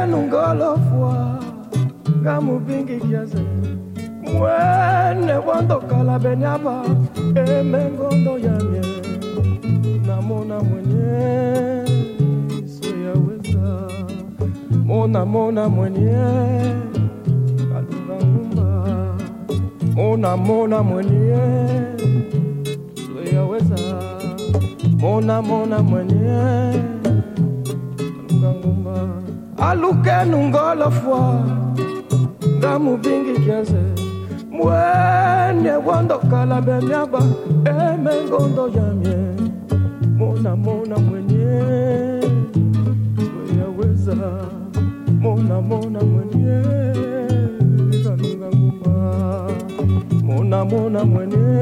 nungolofwa ngamubingi kiaze mwene wandokala benyaba emengondo yamye namona mwenye sweyaweza mona mona mwenye kalungangumba mona mona mwenye sweyaweza mona mona mwenye kalungangumba aluke nungolofwa ngamubingi kiaze mwene wandokala benyaba emengondo yamye mona mona mwenye sweyaweza mona mona mwenye kalungangumba mona mona mwenye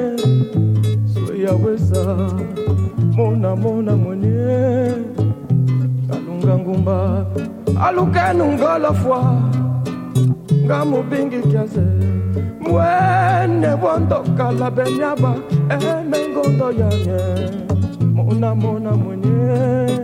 sweyaweza mona mona mwenye kalungangumba aluke nungolofwa ngamubingi kiaze mwene wandokala benyaba emengondo yanye mona mona mwenye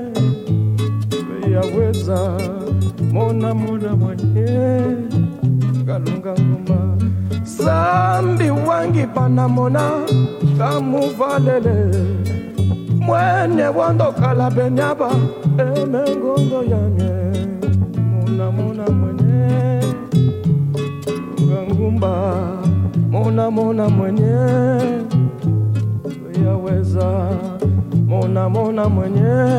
sweyaweza mona mona mwenye kalungangumba sambi wangi panamona kamuvalele mwene wandokala benyaba emengondo yanye mona mona mwenye kalungangumba mona mona mwenye sweyaweza mona mona mwenye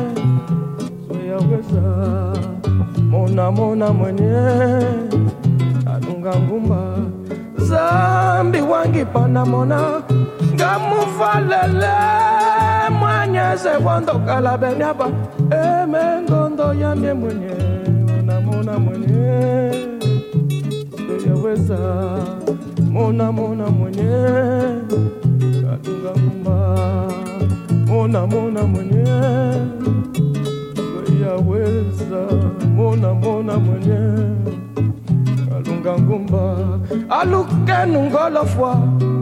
sweyaweza mona mona mwenye kalungangumba zambi wangi panamona ngamuvalele mwanyeze wandokala benyaba emengondo yamye mwenye mona mona mwenye sweyaweza mona mona mwenye kalungangumba mona mona mwenye sweyaweza mona mona mwenye kalungangumba aluke nungolofwa.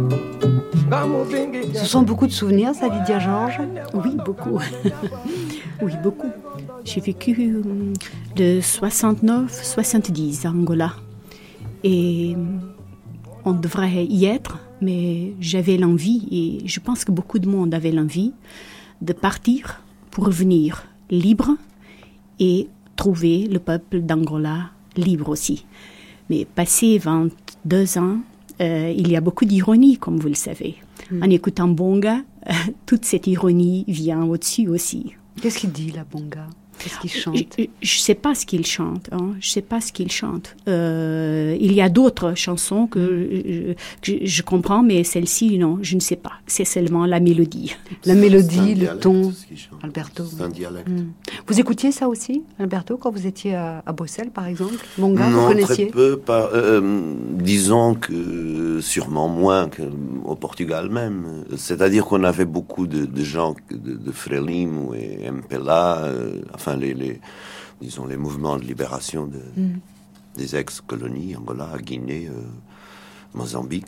Ce sont beaucoup de souvenirs, ça, Lydia Georges? Oui, beaucoup. Oui, beaucoup. J'ai vécu de soixante-neuf soixante-dix à Angola. Et on devrait y être, mais j'avais l'envie, et je pense que beaucoup de monde avait l'envie, de partir pour revenir libre et trouver le peuple d'Angola libre aussi. Mais passé vingt-deux ans, euh, il y a beaucoup d'ironie, comme vous le savez. Mm. En écoutant Bonga, euh, toute cette ironie vient au-dessus aussi. Qu'est-ce qu'il dit, la Bonga? Qu'est-ce qu'il chante? Je ne sais pas ce qu'il chante. Hein. Je sais pas ce qu'il chante. Euh, il y a d'autres chansons que, mm. je, que je comprends, mais celle-ci, non, je ne sais pas. C'est seulement la mélodie. La mélodie, le ton, Alberto. C'est un dialecte. Mm. Vous écoutiez ça aussi, Alberto, quand vous étiez à, à Bruxelles, par exemple? Bonga, non, vous connaissiez? très peu. Par, euh, disons que sûrement moins qu'au Portugal même. C'est-à-dire qu'on avait beaucoup de, de gens, de, de Frelimo et M P L A, euh, enfin les, les, disons les mouvements de libération de, mm. des ex-colonies, Angola, Guinée, euh, Mozambique.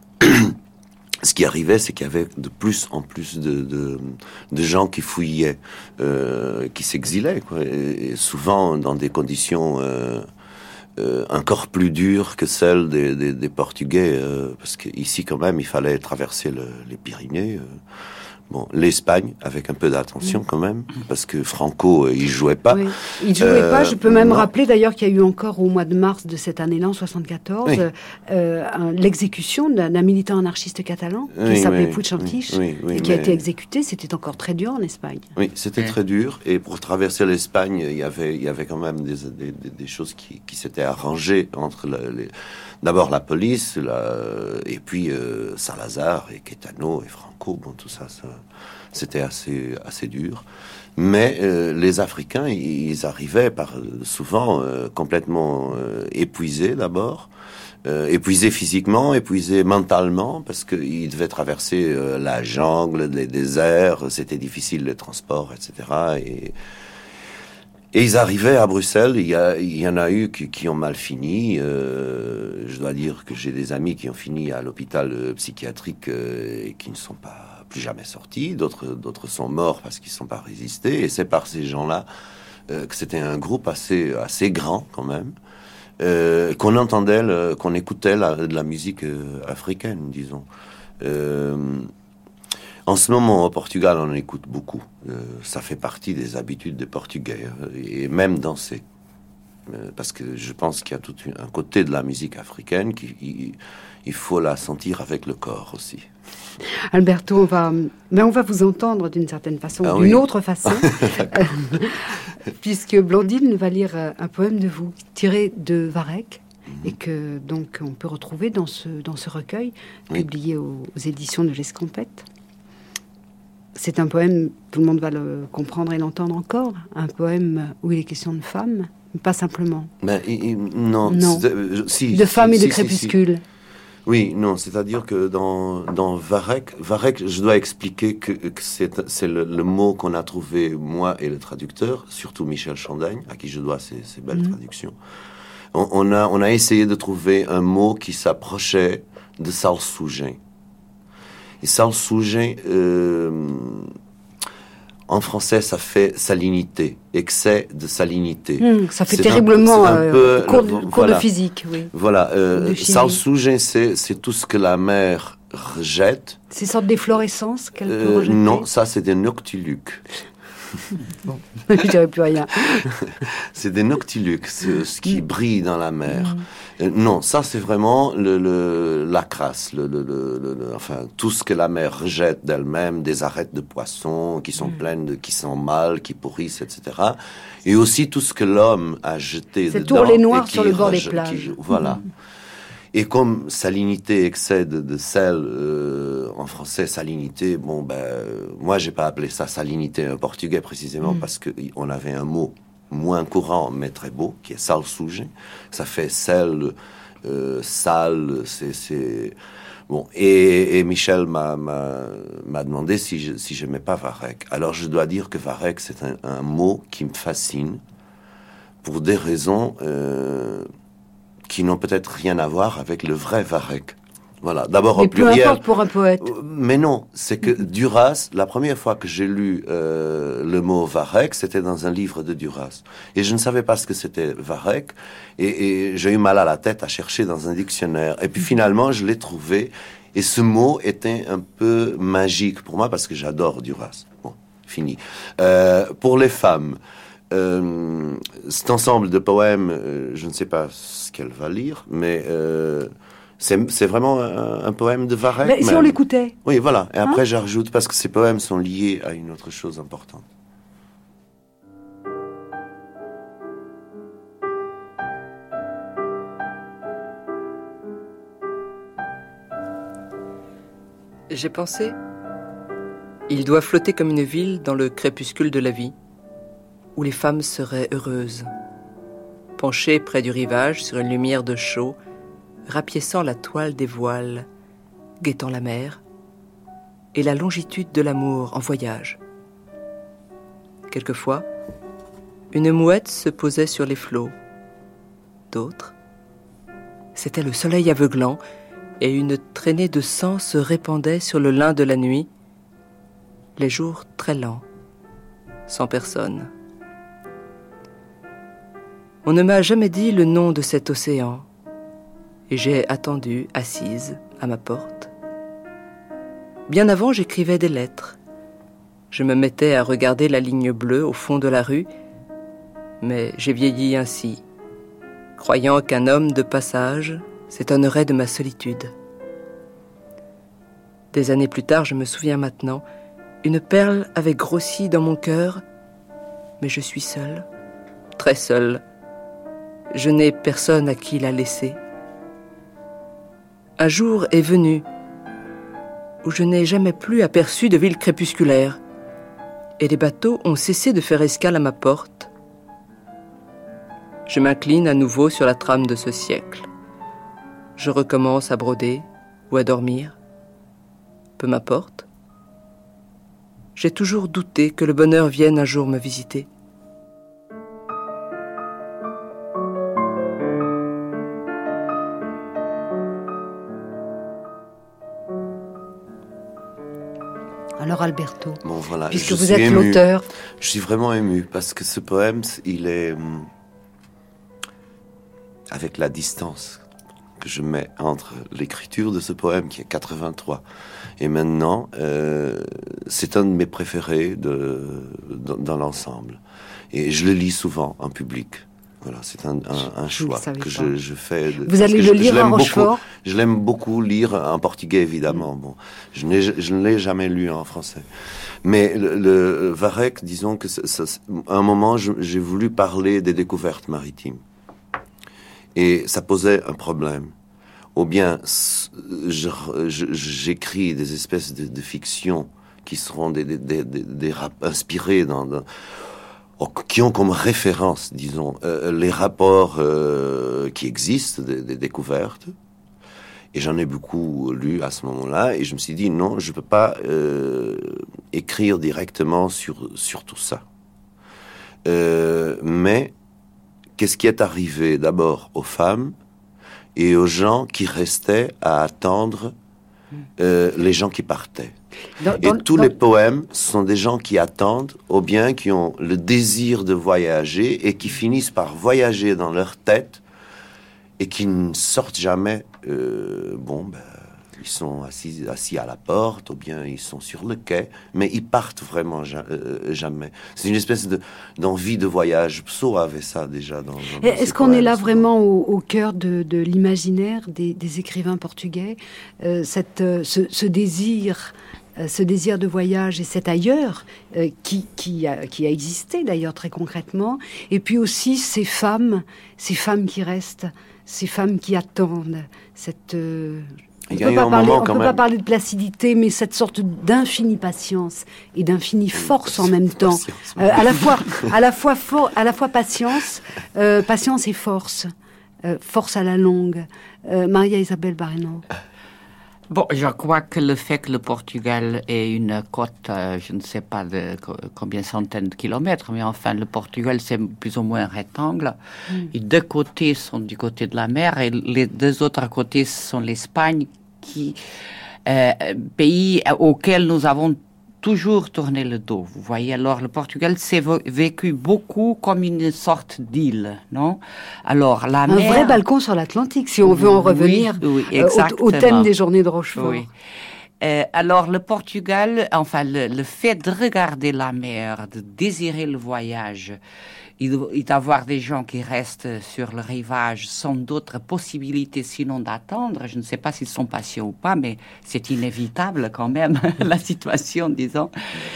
Ce qui arrivait, c'est qu'il y avait de plus en plus de, de, de gens qui fouillaient, euh, qui s'exilaient, quoi, et, et souvent dans des conditions euh, euh, encore plus dures que celles des, des, des Portugais, euh, parce qu'ici, quand même, il fallait traverser le, les Pyrénées. Euh, Bon, l'Espagne, avec un peu d'attention quand même, parce que Franco, euh, il jouait pas. Oui, il jouait euh, pas. Je peux même non. rappeler d'ailleurs qu'il y a eu encore au mois de mars de cette année-là, en soixante-quatorze, oui. euh, un, l'exécution d'un, d'un militant anarchiste catalan qui oui, s'appelait oui, Puig-Antich oui, oui, et qui a mais... été exécuté. C'était encore très dur en Espagne. Oui, c'était oui. très dur. Et pour traverser l'Espagne, il y avait, il y avait quand même des, des, des, des choses qui, qui s'étaient arrangées entre la, les, d'abord la police, la, et puis euh, Salazar et Caetano et Franco. Bon, tout ça, ça c'était assez, assez dur. Mais euh, les Africains, ils, ils arrivaient par, souvent euh, complètement euh, épuisés d'abord, euh, épuisés physiquement, épuisés mentalement, parce qu'ils devaient traverser euh, la jungle, les déserts, c'était difficile les transports, et cetera. Et, et ils arrivaient à Bruxelles, il y, a, il y en a eu qui, qui ont mal fini. Euh, je dois dire que j'ai des amis qui ont fini à l'hôpital psychiatrique euh, et qui ne sont pas plus jamais sortis. D'autres, d'autres sont morts parce qu'ils ne sont pas résistés. Et c'est par ces gens-là euh, que c'était un groupe assez, assez grand quand même, euh, qu'on entendait, le, qu'on écoutait la, de la musique euh, africaine, disons. Euh, en ce moment, au Portugal, on en écoute beaucoup. Euh, ça fait partie des habitudes des Portugais, et même danser. Euh, parce que je pense qu'il y a tout un côté de la musique africaine qu'il il faut la sentir avec le corps aussi. Alberto, on va, mais on va vous entendre d'une certaine façon, ah, d'une oui. autre façon, puisque Blandine va lire un poème de vous tiré de Varech, mm-hmm. et que donc on peut retrouver dans ce, dans ce recueil, oui. publié aux, aux éditions de l'Escampette. C'est un poème, tout le monde va le comprendre et l'entendre encore, un poème où il est question de femmes, mais pas simplement. Mais, il, non, non. Euh, si, de femmes si, et de si, crépuscules. Si, si. Oui, non, c'est-à-dire que dans, dans Varech, Varech, je dois expliquer que, que c'est, c'est le, le mot qu'on a trouvé, moi et le traducteur, surtout Michel Chandagne, à qui je dois ces, ces belles mmh. traductions. On, on, a, on a essayé de trouver un mot qui s'approchait de salsougen. Et salsougen, euh, en français, ça fait salinité, excès de salinité. Mmh, ça fait c'est terriblement un, un peu, euh, cours, de, cours voilà, de physique, oui. Voilà, euh, salsougen, c'est, c'est tout ce que la mer rejette. C'est une sorte d'efflorescence qu'elle euh, peut rejeter. Non, ça c'est des noctiluques. Bon, je dirais plus rien. C'est des noctiluques, ce, ce qui mmh. brille dans la mer. Mmh. Euh, non, ça c'est vraiment le, le, la crasse, le, le, le, le, enfin tout ce que la mer rejette d'elle-même, des arêtes de poissons qui sont mmh. pleines, de, qui sont mal, qui pourrissent, et cetera. Et aussi tout ce que l'homme a jeté c'est dedans. C'est tous les noirs sur le bord rejette, des plages. Qui, voilà. Mmh. Et comme salinité, excès de, de sel, euh, en français, salinité, bon, ben, euh, moi, j'ai pas appelé ça salinité en portugais précisément mmh. parce que on avait un mot moins courant, mais très beau, qui est salsougen. Ça fait sel, euh, sale, c'est, c'est, bon. Et, et Michel m'a, m'a, m'a demandé si je, si j'aimais pas Varech. Alors, je dois dire que Varech, c'est un, un mot qui me fascine pour des raisons, euh, qui n'ont peut-être rien à voir avec le vrai Varech. Voilà, d'abord mais au pluriel. Peu importe pour un poète. Mais non, c'est que Duras, la première fois que j'ai lu euh, le mot Varech, c'était dans un livre de Duras. Et je ne savais pas ce que c'était Varech, et, et j'ai eu mal à la tête à chercher dans un dictionnaire. Et puis finalement, je l'ai trouvé, et ce mot était un peu magique pour moi, parce que j'adore Duras. Bon, fini. Euh, pour les femmes, Euh, cet ensemble de poèmes, euh, je ne sais pas ce qu'elle va lire, mais euh, c'est, c'est vraiment un, un poème de Varech. Mais si on l'écoutait. Oui, voilà. Et après, hein j'ajoute, parce que ces poèmes sont liés à une autre chose importante. J'ai pensé, il doit flotter comme une ville dans le crépuscule de la vie, où les femmes seraient heureuses, penchées près du rivage sur une lumière de chaux, rapiéçant la toile des voiles, guettant la mer et la longitude de l'amour en voyage. Quelquefois, une mouette se posait sur les flots. D'autres, c'était le soleil aveuglant et une traînée de sang se répandait sur le lin de la nuit, les jours très lents, sans personne. On ne m'a jamais dit le nom de cet océan, et j'ai attendu, assise, à ma porte. Bien avant, j'écrivais des lettres. Je me mettais à regarder la ligne bleue au fond de la rue, mais j'ai vieilli ainsi, croyant qu'un homme de passage s'étonnerait de ma solitude. Des années plus tard, je me souviens maintenant, une perle avait grossi dans mon cœur, mais je suis seule, très seule. Je n'ai personne à qui la laisser. Un jour est venu où je n'ai jamais plus aperçu de ville crépusculaire et les bateaux ont cessé de faire escale à ma porte. Je m'incline à nouveau sur la trame de ce siècle. Je recommence à broder ou à dormir. Peu m'importe. J'ai toujours douté que le bonheur vienne un jour me visiter. Alors Alberto, bon, voilà, puisque je vous suis êtes ému. l'auteur. Je suis vraiment ému parce que ce poème, il est avec la distance que je mets entre l'écriture de ce poème qui est quatre-vingt-trois et maintenant, euh, c'est un de mes préférés de, dans, dans l'ensemble. Et je le lis souvent en public. Voilà, c'est un, un, un choix que je, je fais. De, vous allez le je, lire je à Rochefort beaucoup, Je l'aime beaucoup lire en portugais, évidemment. Bon, je, n'ai, je ne l'ai jamais lu en français. Mais le, le Varech, disons que ça, ça, à un moment, je, j'ai voulu parler des découvertes maritimes. Et ça posait un problème. Ou bien, je, je, j'écris des espèces de, de fictions qui seront des, des, des, des, des rap, inspirées dans, dans, qui ont comme référence, disons, euh, les rapports euh, qui existent, des, des découvertes. Et j'en ai beaucoup lu à ce moment-là. Et je me suis dit, non, je ne peux pas euh, écrire directement sur, sur tout ça. Euh, mais qu'est-ce qui est arrivé d'abord aux femmes et aux gens qui restaient à attendre euh, les gens qui partaient. Dans, et dans, tous dans... les poèmes sont des gens qui attendent, ou bien qui ont le désir de voyager et qui finissent par voyager dans leur tête et qui ne sortent jamais. Euh, bon, ben, ils sont assis, assis à la porte, ou bien ils sont sur le quai, mais ils partent vraiment ja, euh, jamais. C'est une espèce de, d'envie de voyage. Pso avait ça déjà dans. dans Est-ce qu'on est là vraiment au, au cœur de, de l'imaginaire des, des écrivains portugais, euh, cette, euh, ce, ce désir, euh, ce désir de voyage et cet ailleurs euh, qui, qui, a, qui a existé d'ailleurs très concrètement, et puis aussi ces femmes, ces femmes qui restent, ces femmes qui attendent cette. Euh, On ne peut, pas parler, on peut pas parler de placidité, mais cette sorte d'infinie patience et d'infinie force en même temps. Euh, à la fois, à la fois, for, à la fois patience, euh, patience et force, euh, force à la longue. Euh, Maria Isabel Barreno. Bon, je crois que le fait que le Portugal ait une côte, euh, je ne sais pas de combien centaines de kilomètres, mais enfin, le Portugal, c'est plus ou moins un rectangle. Mm. Et deux côtés sont du côté de la mer et les deux autres côtés sont l'Espagne, qui, euh, pays auquel nous avons toujours tourné le dos. Vous voyez, alors le Portugal s'est vécu beaucoup comme une sorte d'île, non? Alors la un mer... vrai balcon sur l'Atlantique, si on veut en revenir oui, oui, euh, au, au thème des journées de Rochefort. Oui. Euh, alors le Portugal, enfin le, le fait de regarder la mer, de désirer le voyage, et d'avoir des gens qui restent sur le rivage sans d'autres possibilités sinon d'attendre. Je ne sais pas s'ils sont patients ou pas, mais c'est inévitable quand même, la situation, disons.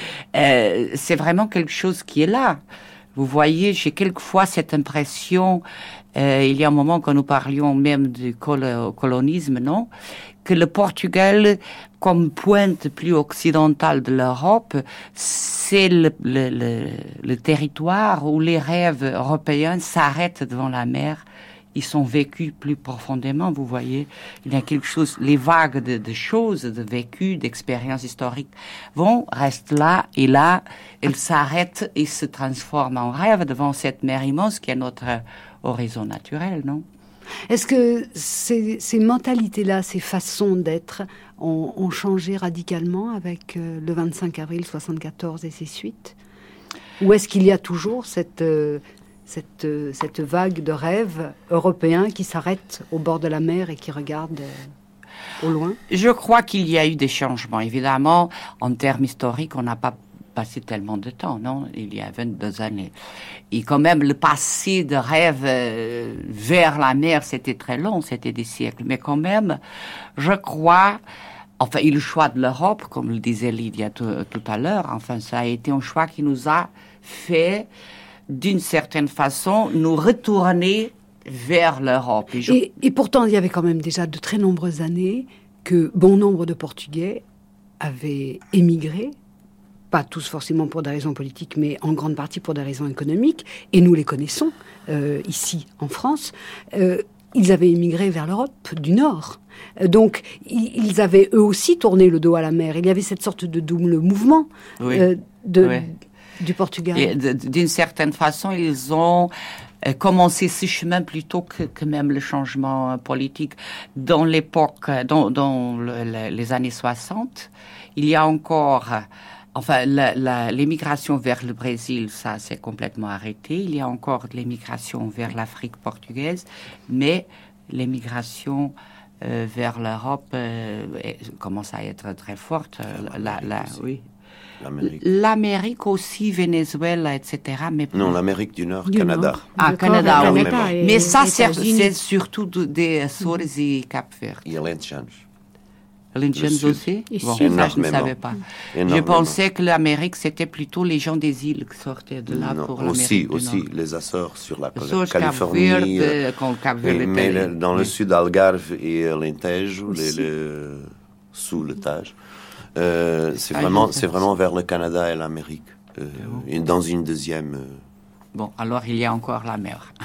Euh, c'est vraiment quelque chose qui est là. Vous voyez, j'ai quelquefois cette impression, euh, il y a un moment quand nous parlions même du col- colonisme, non? Que le Portugal, comme pointe plus occidentale de l'Europe, c'est le, le, le, le territoire où les rêves européens s'arrêtent devant la mer. Ils sont vécus plus profondément, vous voyez. Il y a quelque chose, les vagues de, de choses, de vécus, d'expériences historiques vont, restent là, et là, elles s'arrêtent et se transforment en rêve devant cette mer immense qui est notre horizon naturel, non? Est-ce que ces, ces mentalités-là, ces façons d'être, ont, ont changé radicalement avec euh, le vingt-cinq avril soixante-quatorze et ses suites? Ou est-ce qu'il y a toujours cette, euh, cette, euh, cette vague de rêves européens qui s'arrêtent au bord de la mer et qui regardent euh, au loin? Je crois qu'il y a eu des changements. Évidemment, en termes historiques, on n'a pas passé tellement de temps, non? Il y a vingt-deux années. Et quand même, le passé de rêve euh, vers la mer, c'était très long, c'était des siècles. Mais quand même, je crois, enfin, et le choix de l'Europe, comme le disait Lydia tout, tout à l'heure, enfin, ça a été un choix qui nous a fait, d'une certaine façon, nous retourner vers l'Europe. Et, je... et, et pourtant, il y avait quand même déjà de très nombreuses années que bon nombre de Portugais avaient émigré, pas tous forcément pour des raisons politiques, mais en grande partie pour des raisons économiques, et nous les connaissons euh, ici en France. Euh, ils avaient émigré vers l'Europe du Nord. Euh, donc, ils avaient eux aussi tourné le dos à la mer. Il y avait cette sorte de double mouvement oui. euh, de, oui. du Portugal. Et d'une certaine façon, ils ont euh, commencer ce chemin plutôt que, que même le changement politique. Dans l'époque, dans, dans le, le, les années soixante, il y a encore, enfin, la, la, l'émigration vers le Brésil, ça s'est complètement arrêté. Il y a encore de l'émigration vers l'Afrique portugaise, mais l'émigration euh, vers l'Europe euh, commence à être très forte. La, la, oui. L'Amérique. L'Amérique aussi, Venezuela, et cetera. Mais non, l'Amérique du Nord, du Canada. Nord. Ah, Canada, oui. Canada et, mais ça, c'est, c'est surtout des Açores mmh. et Cap-Vert. Et l'Indiange. L'Indiange aussi bon, ça, je ne savais pas. Je pensais que l'Amérique, c'était plutôt les gens des îles qui sortaient de là non, pour aussi, l'Amérique du aussi, Nord. les Açores sur la Açores, Californie. Cap-Vert, quand Cap-Vert oui, mais était... le, dans oui. le sud, Algarve et l'Intejo, les, les, sous le Tage. Euh, c'est, ah, vraiment, c'est vraiment vers le Canada et l'Amérique. Euh, et dans une deuxième... Euh... Bon, alors il y a encore la mer.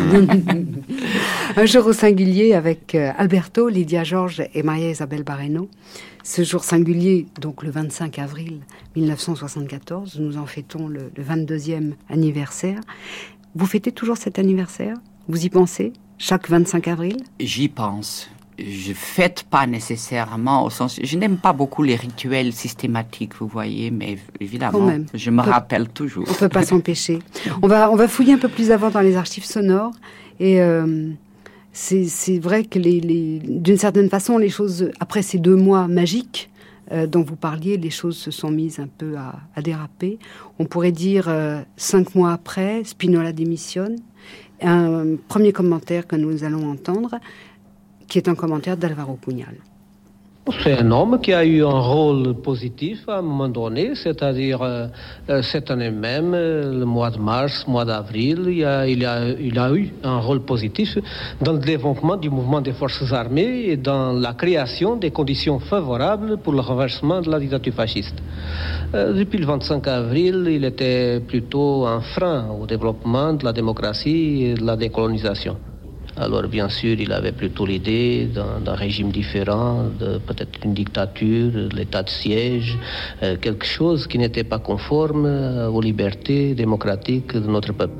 Un jour au singulier avec Alberto, Lydia Georges et Maria Isabel Barreno. Ce jour singulier, donc le vingt-cinq avril mille neuf cent soixante-quatorze, nous en fêtons le, le vingt-deuxième anniversaire. Vous fêtez toujours cet anniversaire ? Vous y pensez ? Chaque vingt-cinq avril ? J'y pense. Je fête pas nécessairement au sens... Je n'aime pas beaucoup les rituels systématiques, vous voyez, mais évidemment, je me peut, rappelle toujours. On ne peut pas s'empêcher. On va, on va fouiller un peu plus avant dans les archives sonores. Et euh, c'est, c'est vrai que, les, les, d'une certaine façon, les choses, après ces deux mois magiques euh, dont vous parliez, les choses se sont mises un peu à, à déraper. On pourrait dire, euh, cinq mois après, Spinola démissionne. Un premier commentaire que nous allons entendre, qui est un commentaire d'Alvaro Pugnal. C'est un homme qui a eu un rôle positif à un moment donné, c'est-à-dire euh, cette année même, le mois de mars, mois d'avril, il a, il, a, il a eu un rôle positif dans le développement du mouvement des forces armées et dans la création des conditions favorables pour le renversement de la dictature fasciste. Euh, depuis le vingt-cinq avril, il était plutôt un frein au développement de la démocratie et de la décolonisation. Alors, bien sûr, il avait plutôt l'idée d'un, d'un régime différent, de peut-être une dictature, de l'état de siège, euh, quelque chose qui n'était pas conforme aux libertés démocratiques de notre peuple.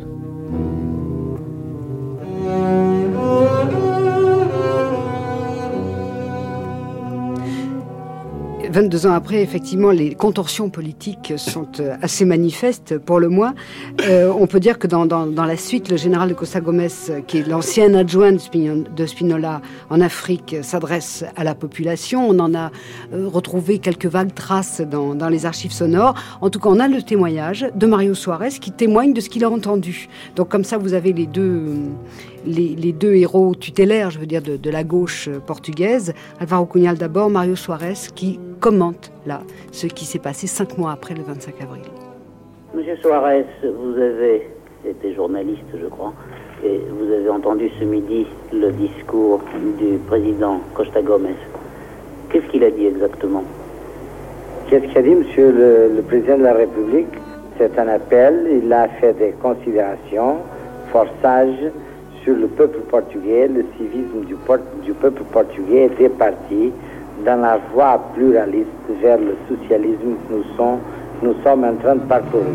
vingt-deux ans après, effectivement, les contorsions politiques sont assez manifestes, pour le moins. Euh, on peut dire que dans, dans, dans la suite, le général de Costa Gomes, qui est l'ancien adjoint de Spinola en Afrique, s'adresse à la population. On en a euh, retrouvé quelques vagues traces dans, dans les archives sonores. En tout cas, on a le témoignage de Mario Soares qui témoigne de ce qu'il a entendu. Donc, comme ça, vous avez les deux... Les, les deux héros tutélaires, je veux dire, de, de la gauche portugaise. Alvaro Pugnal d'abord, Mario Soares qui commente là ce qui s'est passé cinq mois après le vingt-cinq avril. Monsieur Soares, vous avez été journaliste, je crois, et vous avez entendu ce midi le discours du président Costa Gomes. Qu'est-ce qu'il a dit exactement? Qu'est-ce qu'a dit monsieur le, le président de la République? C'est un appel, il a fait des considérations fort sages sur le peuple portugais. Le civisme du, port, du peuple portugais était parti dans la voie pluraliste vers le socialisme que nous sommes, nous sommes en train de parcourir.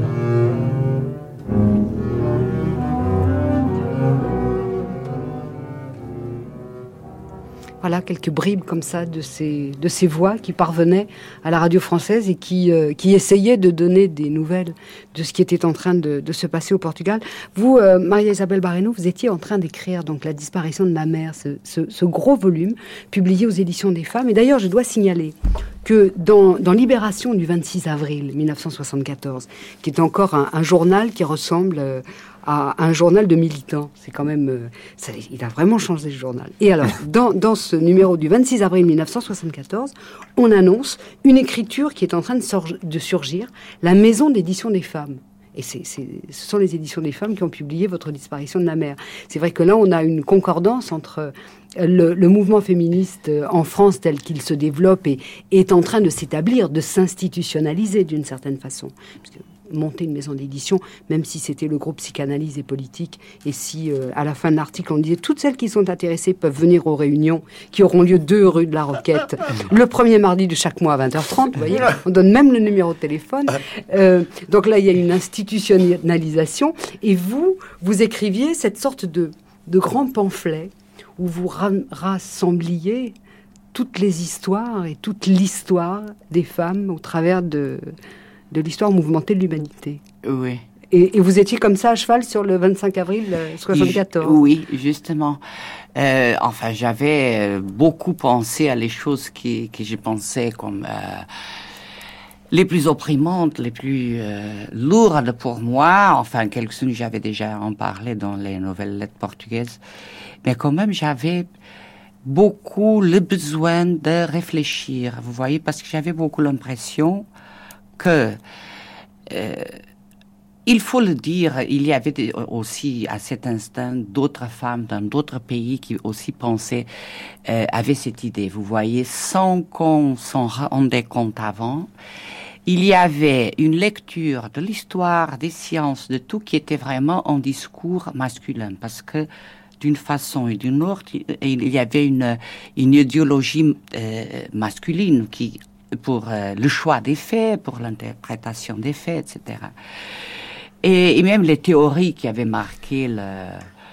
Voilà quelques bribes comme ça de ces, de ces voix qui parvenaient à la radio française et qui, euh, qui essayaient de donner des nouvelles de ce qui était en train de, de se passer au Portugal. Vous, euh, Maria Isabel Barreno, vous étiez en train d'écrire donc La disparition de ma mère, ce, ce, ce gros volume publié aux éditions des Femmes. Et d'ailleurs, je dois signaler que dans, dans Libération du vingt-six avril mille neuf cent soixante-quatorze, qui est encore un, un journal qui ressemble... Euh, à un journal de militants. C'est quand même... Euh, ça, il a vraiment changé le journal. Et alors, dans, dans ce numéro du vingt-six avril mille neuf cent soixante-quatorze, on annonce une écriture qui est en train de, sor- de surgir, la Maison d'édition des Femmes. Et c'est, c'est, ce sont les éditions des Femmes qui ont publié Votre disparition de ma mère. C'est vrai que là, on a une concordance entre... Le, le mouvement féministe en France tel qu'il se développe et est en train de s'établir, de s'institutionnaliser d'une certaine façon. Parce que monter une maison d'édition, même si c'était le groupe Psychanalyse et Politique, et si euh, à la fin de l'article on disait toutes celles qui sont intéressées peuvent venir aux réunions qui auront lieu deux rue de la Roquette, le premier mardi de chaque mois à vingt heures trente, vous voyez, on donne même le numéro de téléphone. Euh, donc là, il y a une institutionnalisation, et vous, vous écriviez cette sorte de, de grand pamphlet où vous ra- rassembliez toutes les histoires et toute l'histoire des femmes au travers de, de l'histoire mouvementée de l'humanité. Oui. Et, et vous étiez comme ça à cheval sur le vingt-cinq avril soixante-quatorze. Oui, justement. Euh, enfin, j'avais beaucoup pensé à les choses qui, que je pensais comme euh, les plus opprimantes, les plus euh, lourdes pour moi. Enfin, quelques-unes, j'avais déjà en parlé dans les nouvelles lettres portugaises. Mais quand même, j'avais beaucoup le besoin de réfléchir, vous voyez, parce que j'avais beaucoup l'impression que, euh, il faut le dire, il y avait aussi à cet instant d'autres femmes dans d'autres pays qui aussi pensaient, euh, avaient cette idée, vous voyez, sans qu'on s'en rendait compte avant. Il y avait une lecture de l'histoire, des sciences, de tout qui était vraiment un discours masculin, parce que d'une façon et d'une autre, il y avait une, une idéologie euh, masculine qui, pour euh, le choix des faits, pour l'interprétation des faits, et cetera. Et, et même les théories qui avaient marqué le, euh,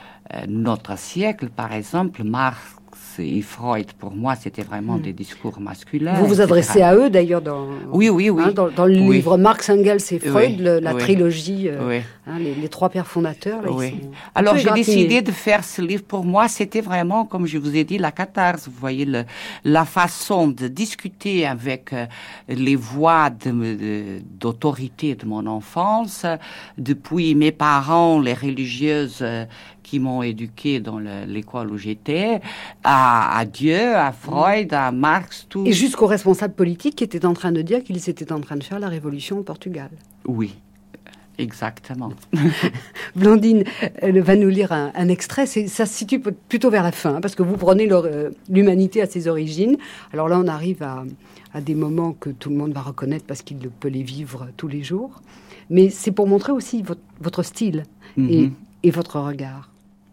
notre siècle, par exemple, Marx et Freud, pour moi, c'était vraiment mmh. des discours masculins. Vous vous adressez à eux, d'ailleurs, dans, oui, oui, oui. Hein, dans, dans le oui. livre Marx, Engels et Freud, oui. le, la oui. trilogie, euh, oui. hein, les, les trois pères fondateurs. Là, oui. ils sont Alors, j'ai décidé de faire ce livre. Pour moi, c'était vraiment, comme je vous ai dit, la catharsis. Vous voyez, le, la façon de discuter avec euh, les voix de, de, d'autorité de mon enfance, depuis mes parents, les religieuses euh, qui m'ont éduqué dans le, l'école où j'étais, à, à Dieu, à Freud, à Marx, tout. Et jusqu'aux responsables politiques qui étaient en train de dire qu'ils étaient en train de faire la révolution au Portugal. Oui, exactement. Blandine euh, va nous lire un, un extrait. C'est, ça se situe plutôt vers la fin, hein, parce que vous prenez leur, euh, l'humanité à ses origines. Alors là, on arrive à, à des moments que tout le monde va reconnaître parce qu'il peut les vivre tous les jours. Mais c'est pour montrer aussi votre, votre style mm-hmm. et, et votre regard.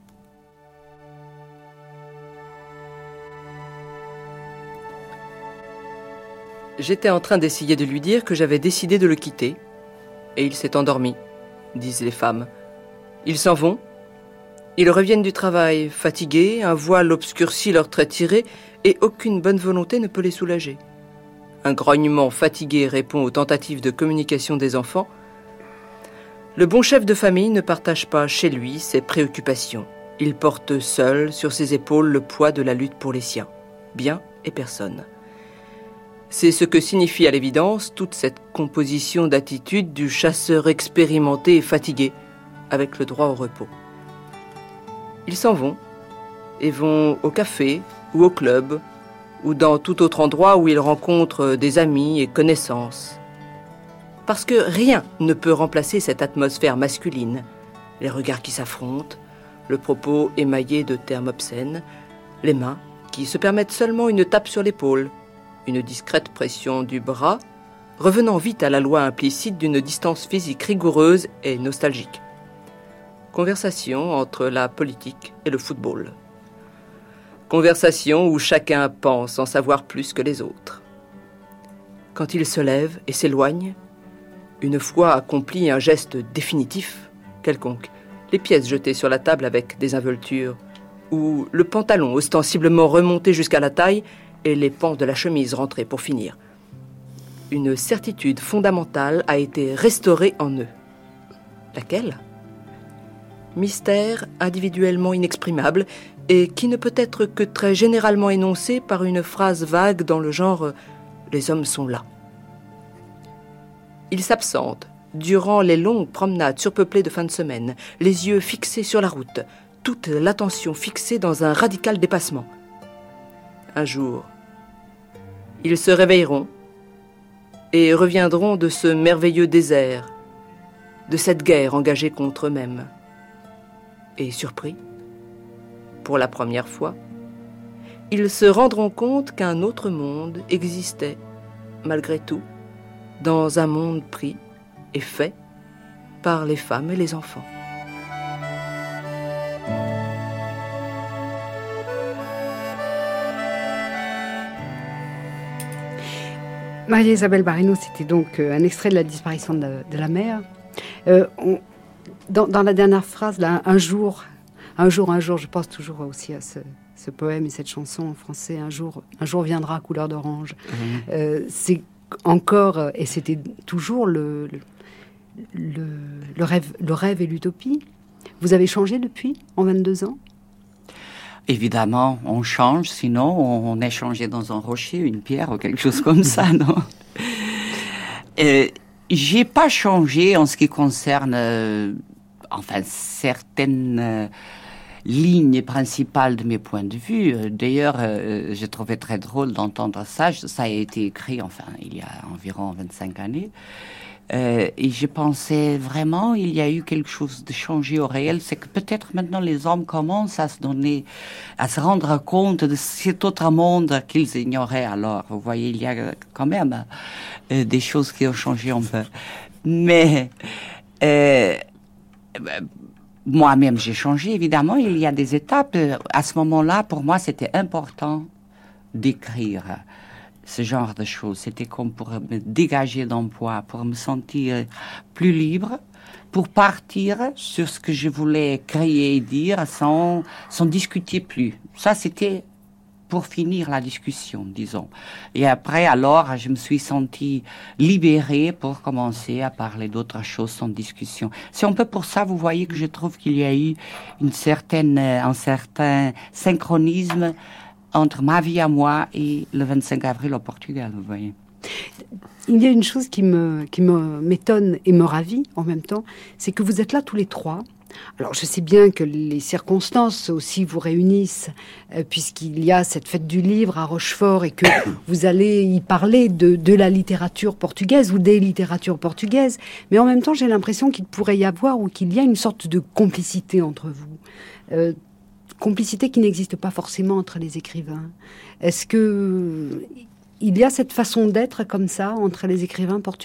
J'étais en train d'essayer de lui dire que j'avais décidé de le quitter, et il s'est endormi, disent les femmes. Ils s'en vont, ils reviennent du travail fatigués, un voile obscurcit leurs traits tirés, et aucune bonne volonté ne peut les soulager. Un grognement fatigué répond aux tentatives de communication des enfants. Le bon chef de famille ne partage pas chez lui ses préoccupations. Il porte seul sur ses épaules le poids de la lutte pour les siens, biens et personnes. C'est ce que signifie à l'évidence toute cette composition d'attitude du chasseur expérimenté et fatigué, avec le droit au repos. Ils s'en vont, et vont au café ou au club, ou dans tout autre endroit où ils rencontrent des amis et connaissances. Parce que rien ne peut remplacer cette atmosphère masculine, les regards qui s'affrontent, le propos émaillé de termes obscènes, les mains qui se permettent seulement une tape sur l'épaule, une discrète pression du bras, revenant vite à la loi implicite d'une distance physique rigoureuse et nostalgique. Conversation entre la politique et le football. Conversation où chacun pense en savoir plus que les autres. Quand il se lève et s'éloigne, une fois accompli un geste définitif, quelconque, les pièces jetées sur la table avec des involtures, ou le pantalon ostensiblement remonté jusqu'à la taille et les pans de la chemise rentrés pour finir. Une certitude fondamentale a été restaurée en eux. Laquelle ? Mystère individuellement inexprimable et qui ne peut être que très généralement énoncé par une phrase vague dans le genre « les hommes sont là ». Ils s'absentent durant les longues promenades surpeuplées de fin de semaine, les yeux fixés sur la route, toute l'attention fixée dans un radical dépassement. Un jour, ils se réveilleront et reviendront de ce merveilleux désert, de cette guerre engagée contre eux-mêmes. Et surpris, pour la première fois, ils se rendront compte qu'un autre monde existait, malgré tout, dans un monde pris et fait par les femmes et les enfants. Marie-Isabelle Barrino, c'était donc euh, un extrait de La disparition de, de la mère. Euh, on, dans, dans la dernière phrase, là, un jour, un jour, un jour, je pense toujours aussi à ce, ce poème et cette chanson en français, un jour, un jour viendra couleur d'orange. Mmh. Euh, c'est encore, et c'était toujours le, le, le, le, rêve, le rêve et l'utopie. Vous avez changé depuis, en vingt-deux ans ? Évidemment, on change, sinon on est changé dans un rocher, une pierre ou quelque chose comme ça, non ? euh, J'ai pas changé en ce qui concerne, euh, enfin, certaines euh, lignes principales de mes points de vue. Euh, d'ailleurs, euh, j'ai trouvé très drôle d'entendre ça. Ça a été écrit, enfin, il y a environ vingt-cinq années. Euh, et je pensais vraiment, il y a eu quelque chose de changé au réel, c'est que peut-être maintenant les hommes commencent à se donner, à se rendre compte de cet autre monde qu'ils ignoraient alors. Vous voyez, il y a quand même euh, des choses qui ont changé un peu. Mais euh, moi-même, j'ai changé, évidemment. Il y a des étapes. À ce moment-là, pour moi, c'était important d'écrire ce genre de choses. C'était comme pour me dégager d'un poids, pour me sentir plus libre, pour partir sur ce que je voulais créer et dire sans, sans discuter plus. Ça, c'était pour finir la discussion, disons. Et après, alors, je me suis sentie libérée pour commencer à parler d'autres choses sans discussion. C'est un peu pour ça, vous voyez, que je trouve qu'il y a eu une certaine, un certain synchronisme entre ma vie à moi et le vingt-cinq avril au Portugal, vous voyez. Il y a une chose qui me, qui me, m'étonne et me ravit en même temps, c'est que vous êtes là tous les trois. Alors, je sais bien que les circonstances aussi vous réunissent, euh, puisqu'il y a cette fête du livre à Rochefort et que vous allez y parler de, de la littérature portugaise ou des littératures portugaises. Mais en même temps, j'ai l'impression qu'il pourrait y avoir ou qu'il y a une sorte de complicité entre vous. Euh, complicité qui n'existe pas forcément entre les écrivains. Est-ce que il y a cette façon d'être comme ça entre les écrivains portugais ?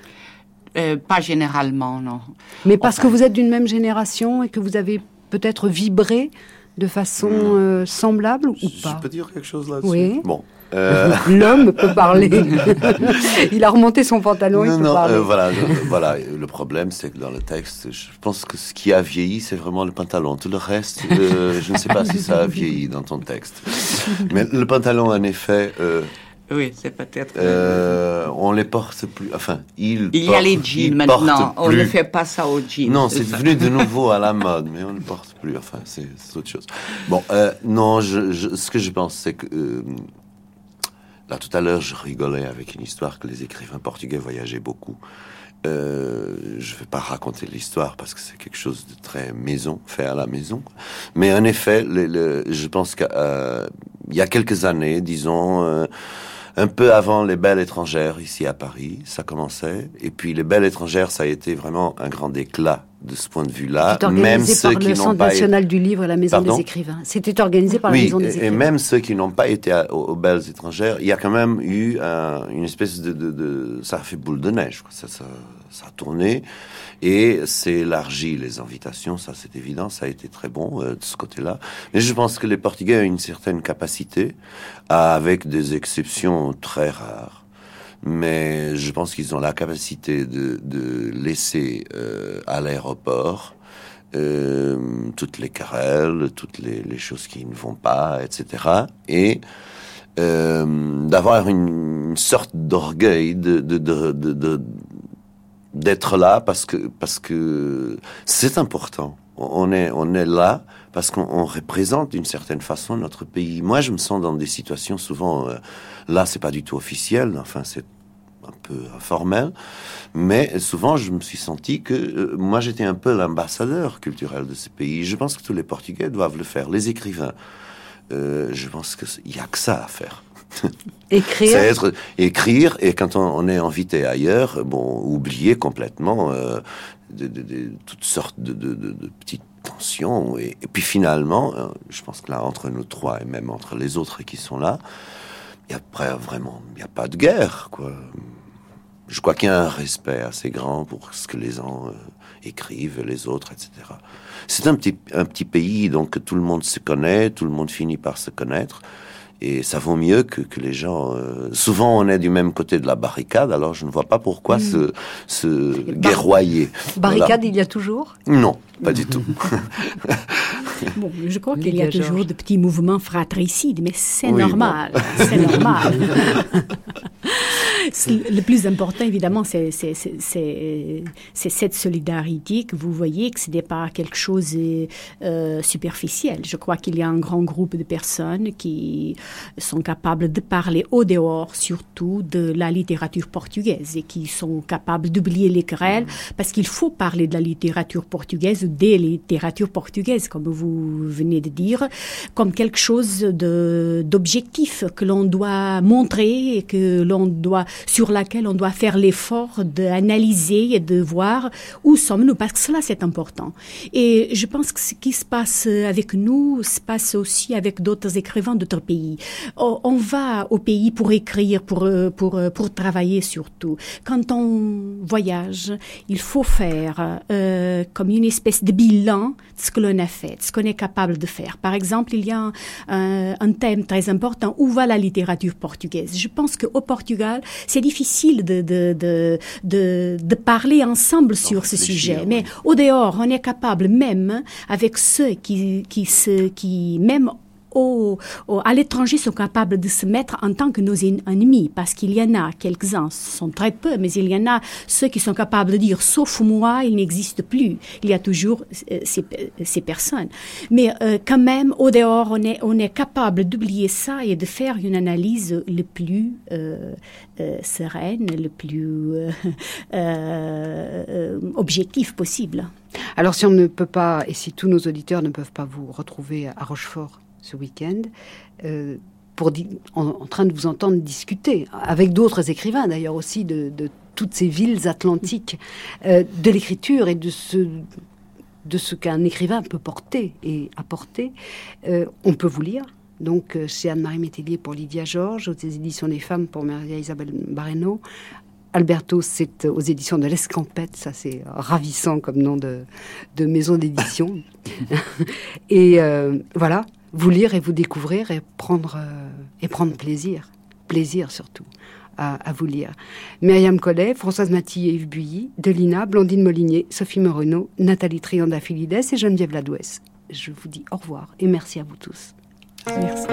euh, Pas généralement, non. Mais parce enfin... que vous êtes d'une même génération et que vous avez peut-être vibré de façon euh, semblable ou pas ? Je peux dire quelque chose là-dessus ? Oui. Bon. Euh... L'homme peut parler. Il a remonté son pantalon, non, il peut non, parler. Euh, voilà, le, voilà, le problème, c'est que dans le texte, je pense que ce qui a vieilli, c'est vraiment le pantalon. Tout le reste, euh, je ne sais pas si ça a vieilli dans ton texte. Mais le pantalon, en effet... Euh, oui, c'est peut-être... Euh, on les porte plus... Enfin, il Il porte, y a les jeans maintenant. On plus. ne fait pas ça aux jeans. Non, c'est, c'est devenu de nouveau à la mode, mais on ne porte plus. Enfin, c'est, c'est autre chose. Bon, euh, non, je, je, ce que je pense, c'est que... Euh, là, tout à l'heure, je rigolais avec une histoire que les écrivains portugais voyageaient beaucoup. Euh, je ne vais pas raconter l'histoire parce que c'est quelque chose de très maison, fait à la maison. Mais en effet, le, le, je pense qu'il euh, y a quelques années, disons... Euh, un peu avant les Belles étrangères ici à Paris, ça commençait. Et puis les Belles étrangères, ça a été vraiment un grand éclat de ce point de vue-là. C'était organisé même ceux par qui le Centre national été... du livre et la Maison Pardon? des écrivains. C'était organisé par oui, la Maison des et, écrivains. Et même ceux qui n'ont pas été à, aux, aux Belles étrangères, il y a quand même eu un, une espèce de, de, de... Ça a fait boule de neige, quoi. Ça, ça, ça a tourné. Et c'est élargi les invitations, ça c'est évident, ça a été très bon euh, de ce côté-là. Mais je pense que les Portugais ont une certaine capacité, à, avec des exceptions très rares, mais je pense qu'ils ont la capacité de, de laisser euh, à l'aéroport euh, toutes les querelles, toutes les, les choses qui ne vont pas, et cetera. Et euh, d'avoir une, une sorte d'orgueil de... de, de, de, de d'être là parce que parce que c'est important. On est on est là parce qu'on on représente d'une certaine façon notre pays. Moi, je me sens dans des situations souvent euh, là, c'est pas du tout officiel. Enfin, c'est un peu informel, mais souvent je me suis senti que euh, moi j'étais un peu l'ambassadeur culturel de ce pays. Je pense que tous les Portugais doivent le faire. Les écrivains, euh, je pense que il y a que ça à faire. Écrire. C'est être écrire, et quand on, on est invité ailleurs, bon, oublier complètement euh, de, de, de, toutes sortes de, de, de, de petites tensions. Et, et puis finalement, euh, je pense que là, entre nous trois et même entre les autres qui sont là, il y a vraiment, il n'y a pas de guerre, quoi. Je crois qu'il y a un respect assez grand pour ce que les gens euh, écrivent, les autres, et cetera. C'est un petit, un petit pays, donc tout le monde se connaît, tout le monde finit par se connaître. Et ça vaut mieux que, que les gens... Euh, souvent, on est du même côté de la barricade, alors je ne vois pas pourquoi mmh. se, se Bar- guerroyer. Barricade, voilà. Il y a toujours ? Non, pas du tout. Bon, je crois qu'il y a toujours Georges. de petits mouvements fratricides, mais c'est oui, normal. Bon. C'est normal. Le plus important, évidemment, c'est, c'est, c'est, c'est, c'est cette solidarité que vous voyez, que ce n'est pas quelque chose de euh, superficiel. Je crois qu'il y a un grand groupe de personnes qui sont capables de parler au dehors, surtout de la littérature portugaise, et qui sont capables d'oublier les querelles, parce qu'il faut parler de la littérature portugaise ou des littératures portugaises, comme vous venez de dire, comme quelque chose de, d'objectif que l'on doit montrer et que l'on doit, sur laquelle on doit faire l'effort d'analyser et de voir où sommes-nous, parce que cela c'est important. Et je pense que ce qui se passe avec nous se passe aussi avec d'autres écrivains d'autres pays. On va au pays pour écrire, pour, pour, pour travailler surtout. Quand on voyage, il faut faire euh, comme une espèce de bilan de ce que l'on a fait, de ce qu'on est capable de faire. Par exemple, il y a un, un, un thème très important, où va la littérature portugaise? Je pense qu'au Portugal, c'est difficile de, de, de, de, de parler ensemble sur ce sujet. Oui. Mais au dehors, on est capable même, avec ceux qui, qui, se, qui même Au, au, à l'étranger sont capables de se mettre en tant que nos ennemis, parce qu'il y en a quelques-uns, ce sont très peu, mais il y en a ceux qui sont capables de dire, sauf moi, il n'existe plus. Il y a toujours euh, ces, ces personnes. Mais euh, quand même, au dehors, on est, on est capable d'oublier ça et de faire une analyse le plus euh, euh, sereine, le plus euh, euh, objectif possible. Alors, si on ne peut pas, et si tous nos auditeurs ne peuvent pas vous retrouver à Rochefort ce week-end, euh, pour di- en, en train de vous entendre discuter, avec d'autres écrivains d'ailleurs aussi, de, de toutes ces villes atlantiques, euh, de l'écriture et de ce, de ce qu'un écrivain peut porter et apporter, euh, on peut vous lire. Donc, euh, chez Anne-Marie Métellier pour Lydia Georges, aux éditions des Femmes pour Maria-Isabelle Barreno. Alberto, c'est aux éditions de l'Escampette, ça c'est ravissant comme nom de, de maison d'édition. Et euh, voilà, vous lire et vous découvrir et prendre, euh, et prendre plaisir, plaisir surtout, à, à vous lire. Myriam Collet, Françoise Maty et Yves Builly, Delina, Blandine Molinier, Sophie Moreau, Nathalie Trianda-Filides et Geneviève Ladouès. Je vous dis au revoir et merci à vous tous. Merci.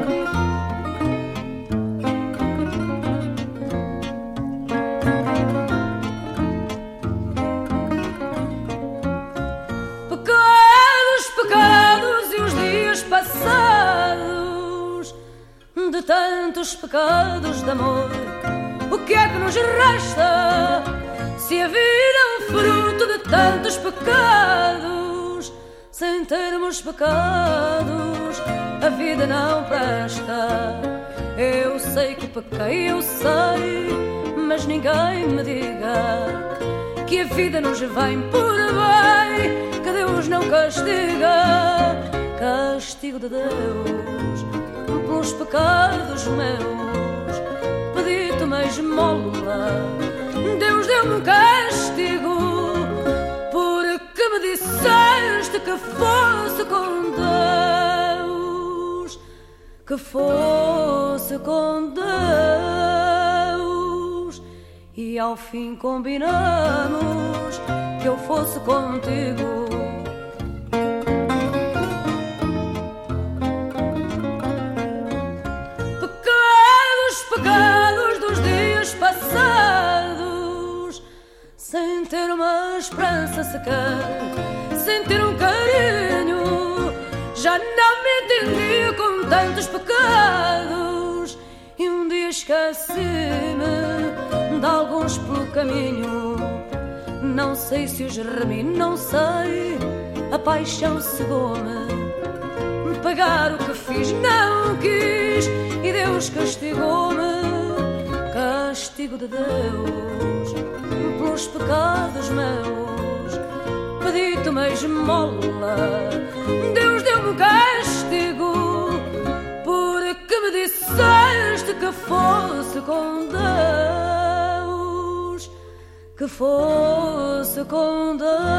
Passados de tantos pecados de amor, o que é que nos resta se a vida é um fruto de tantos pecados? Sem termos pecados, a vida não presta. Eu sei que pequei, eu sei, mas ninguém me diga que a vida nos vem por bem, que Deus não castiga. Castigo de Deus pelos pecados meus, pedi-te uma esmola, Deus deu-me um castigo, porque me disseste que fosse com Deus, que fosse com Deus, e ao fim combinamos que eu fosse contigo. Pecados dos dias passados, sem ter uma esperança sequer, sem ter um carinho, já não me entendia com tantos pecados. E um dia esqueci-me de alguns pelo caminho, não sei se os remi, não sei, a paixão cegou-me. Pagar o que fiz não quis e Deus castigou-me. Castigo de Deus pelos pecados meus, pedi-te uma esmola, Deus deu-me um castigo, porque me disseste que fosse com Deus, que fosse com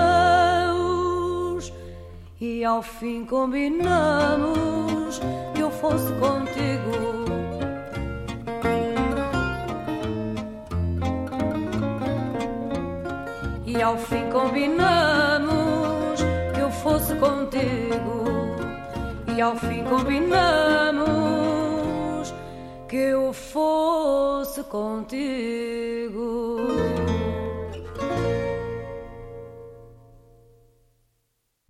Deus, e ao fim combinamos que eu fosse contigo. E ao fim combinamos que eu fosse contigo. E ao fim combinamos que eu fosse contigo.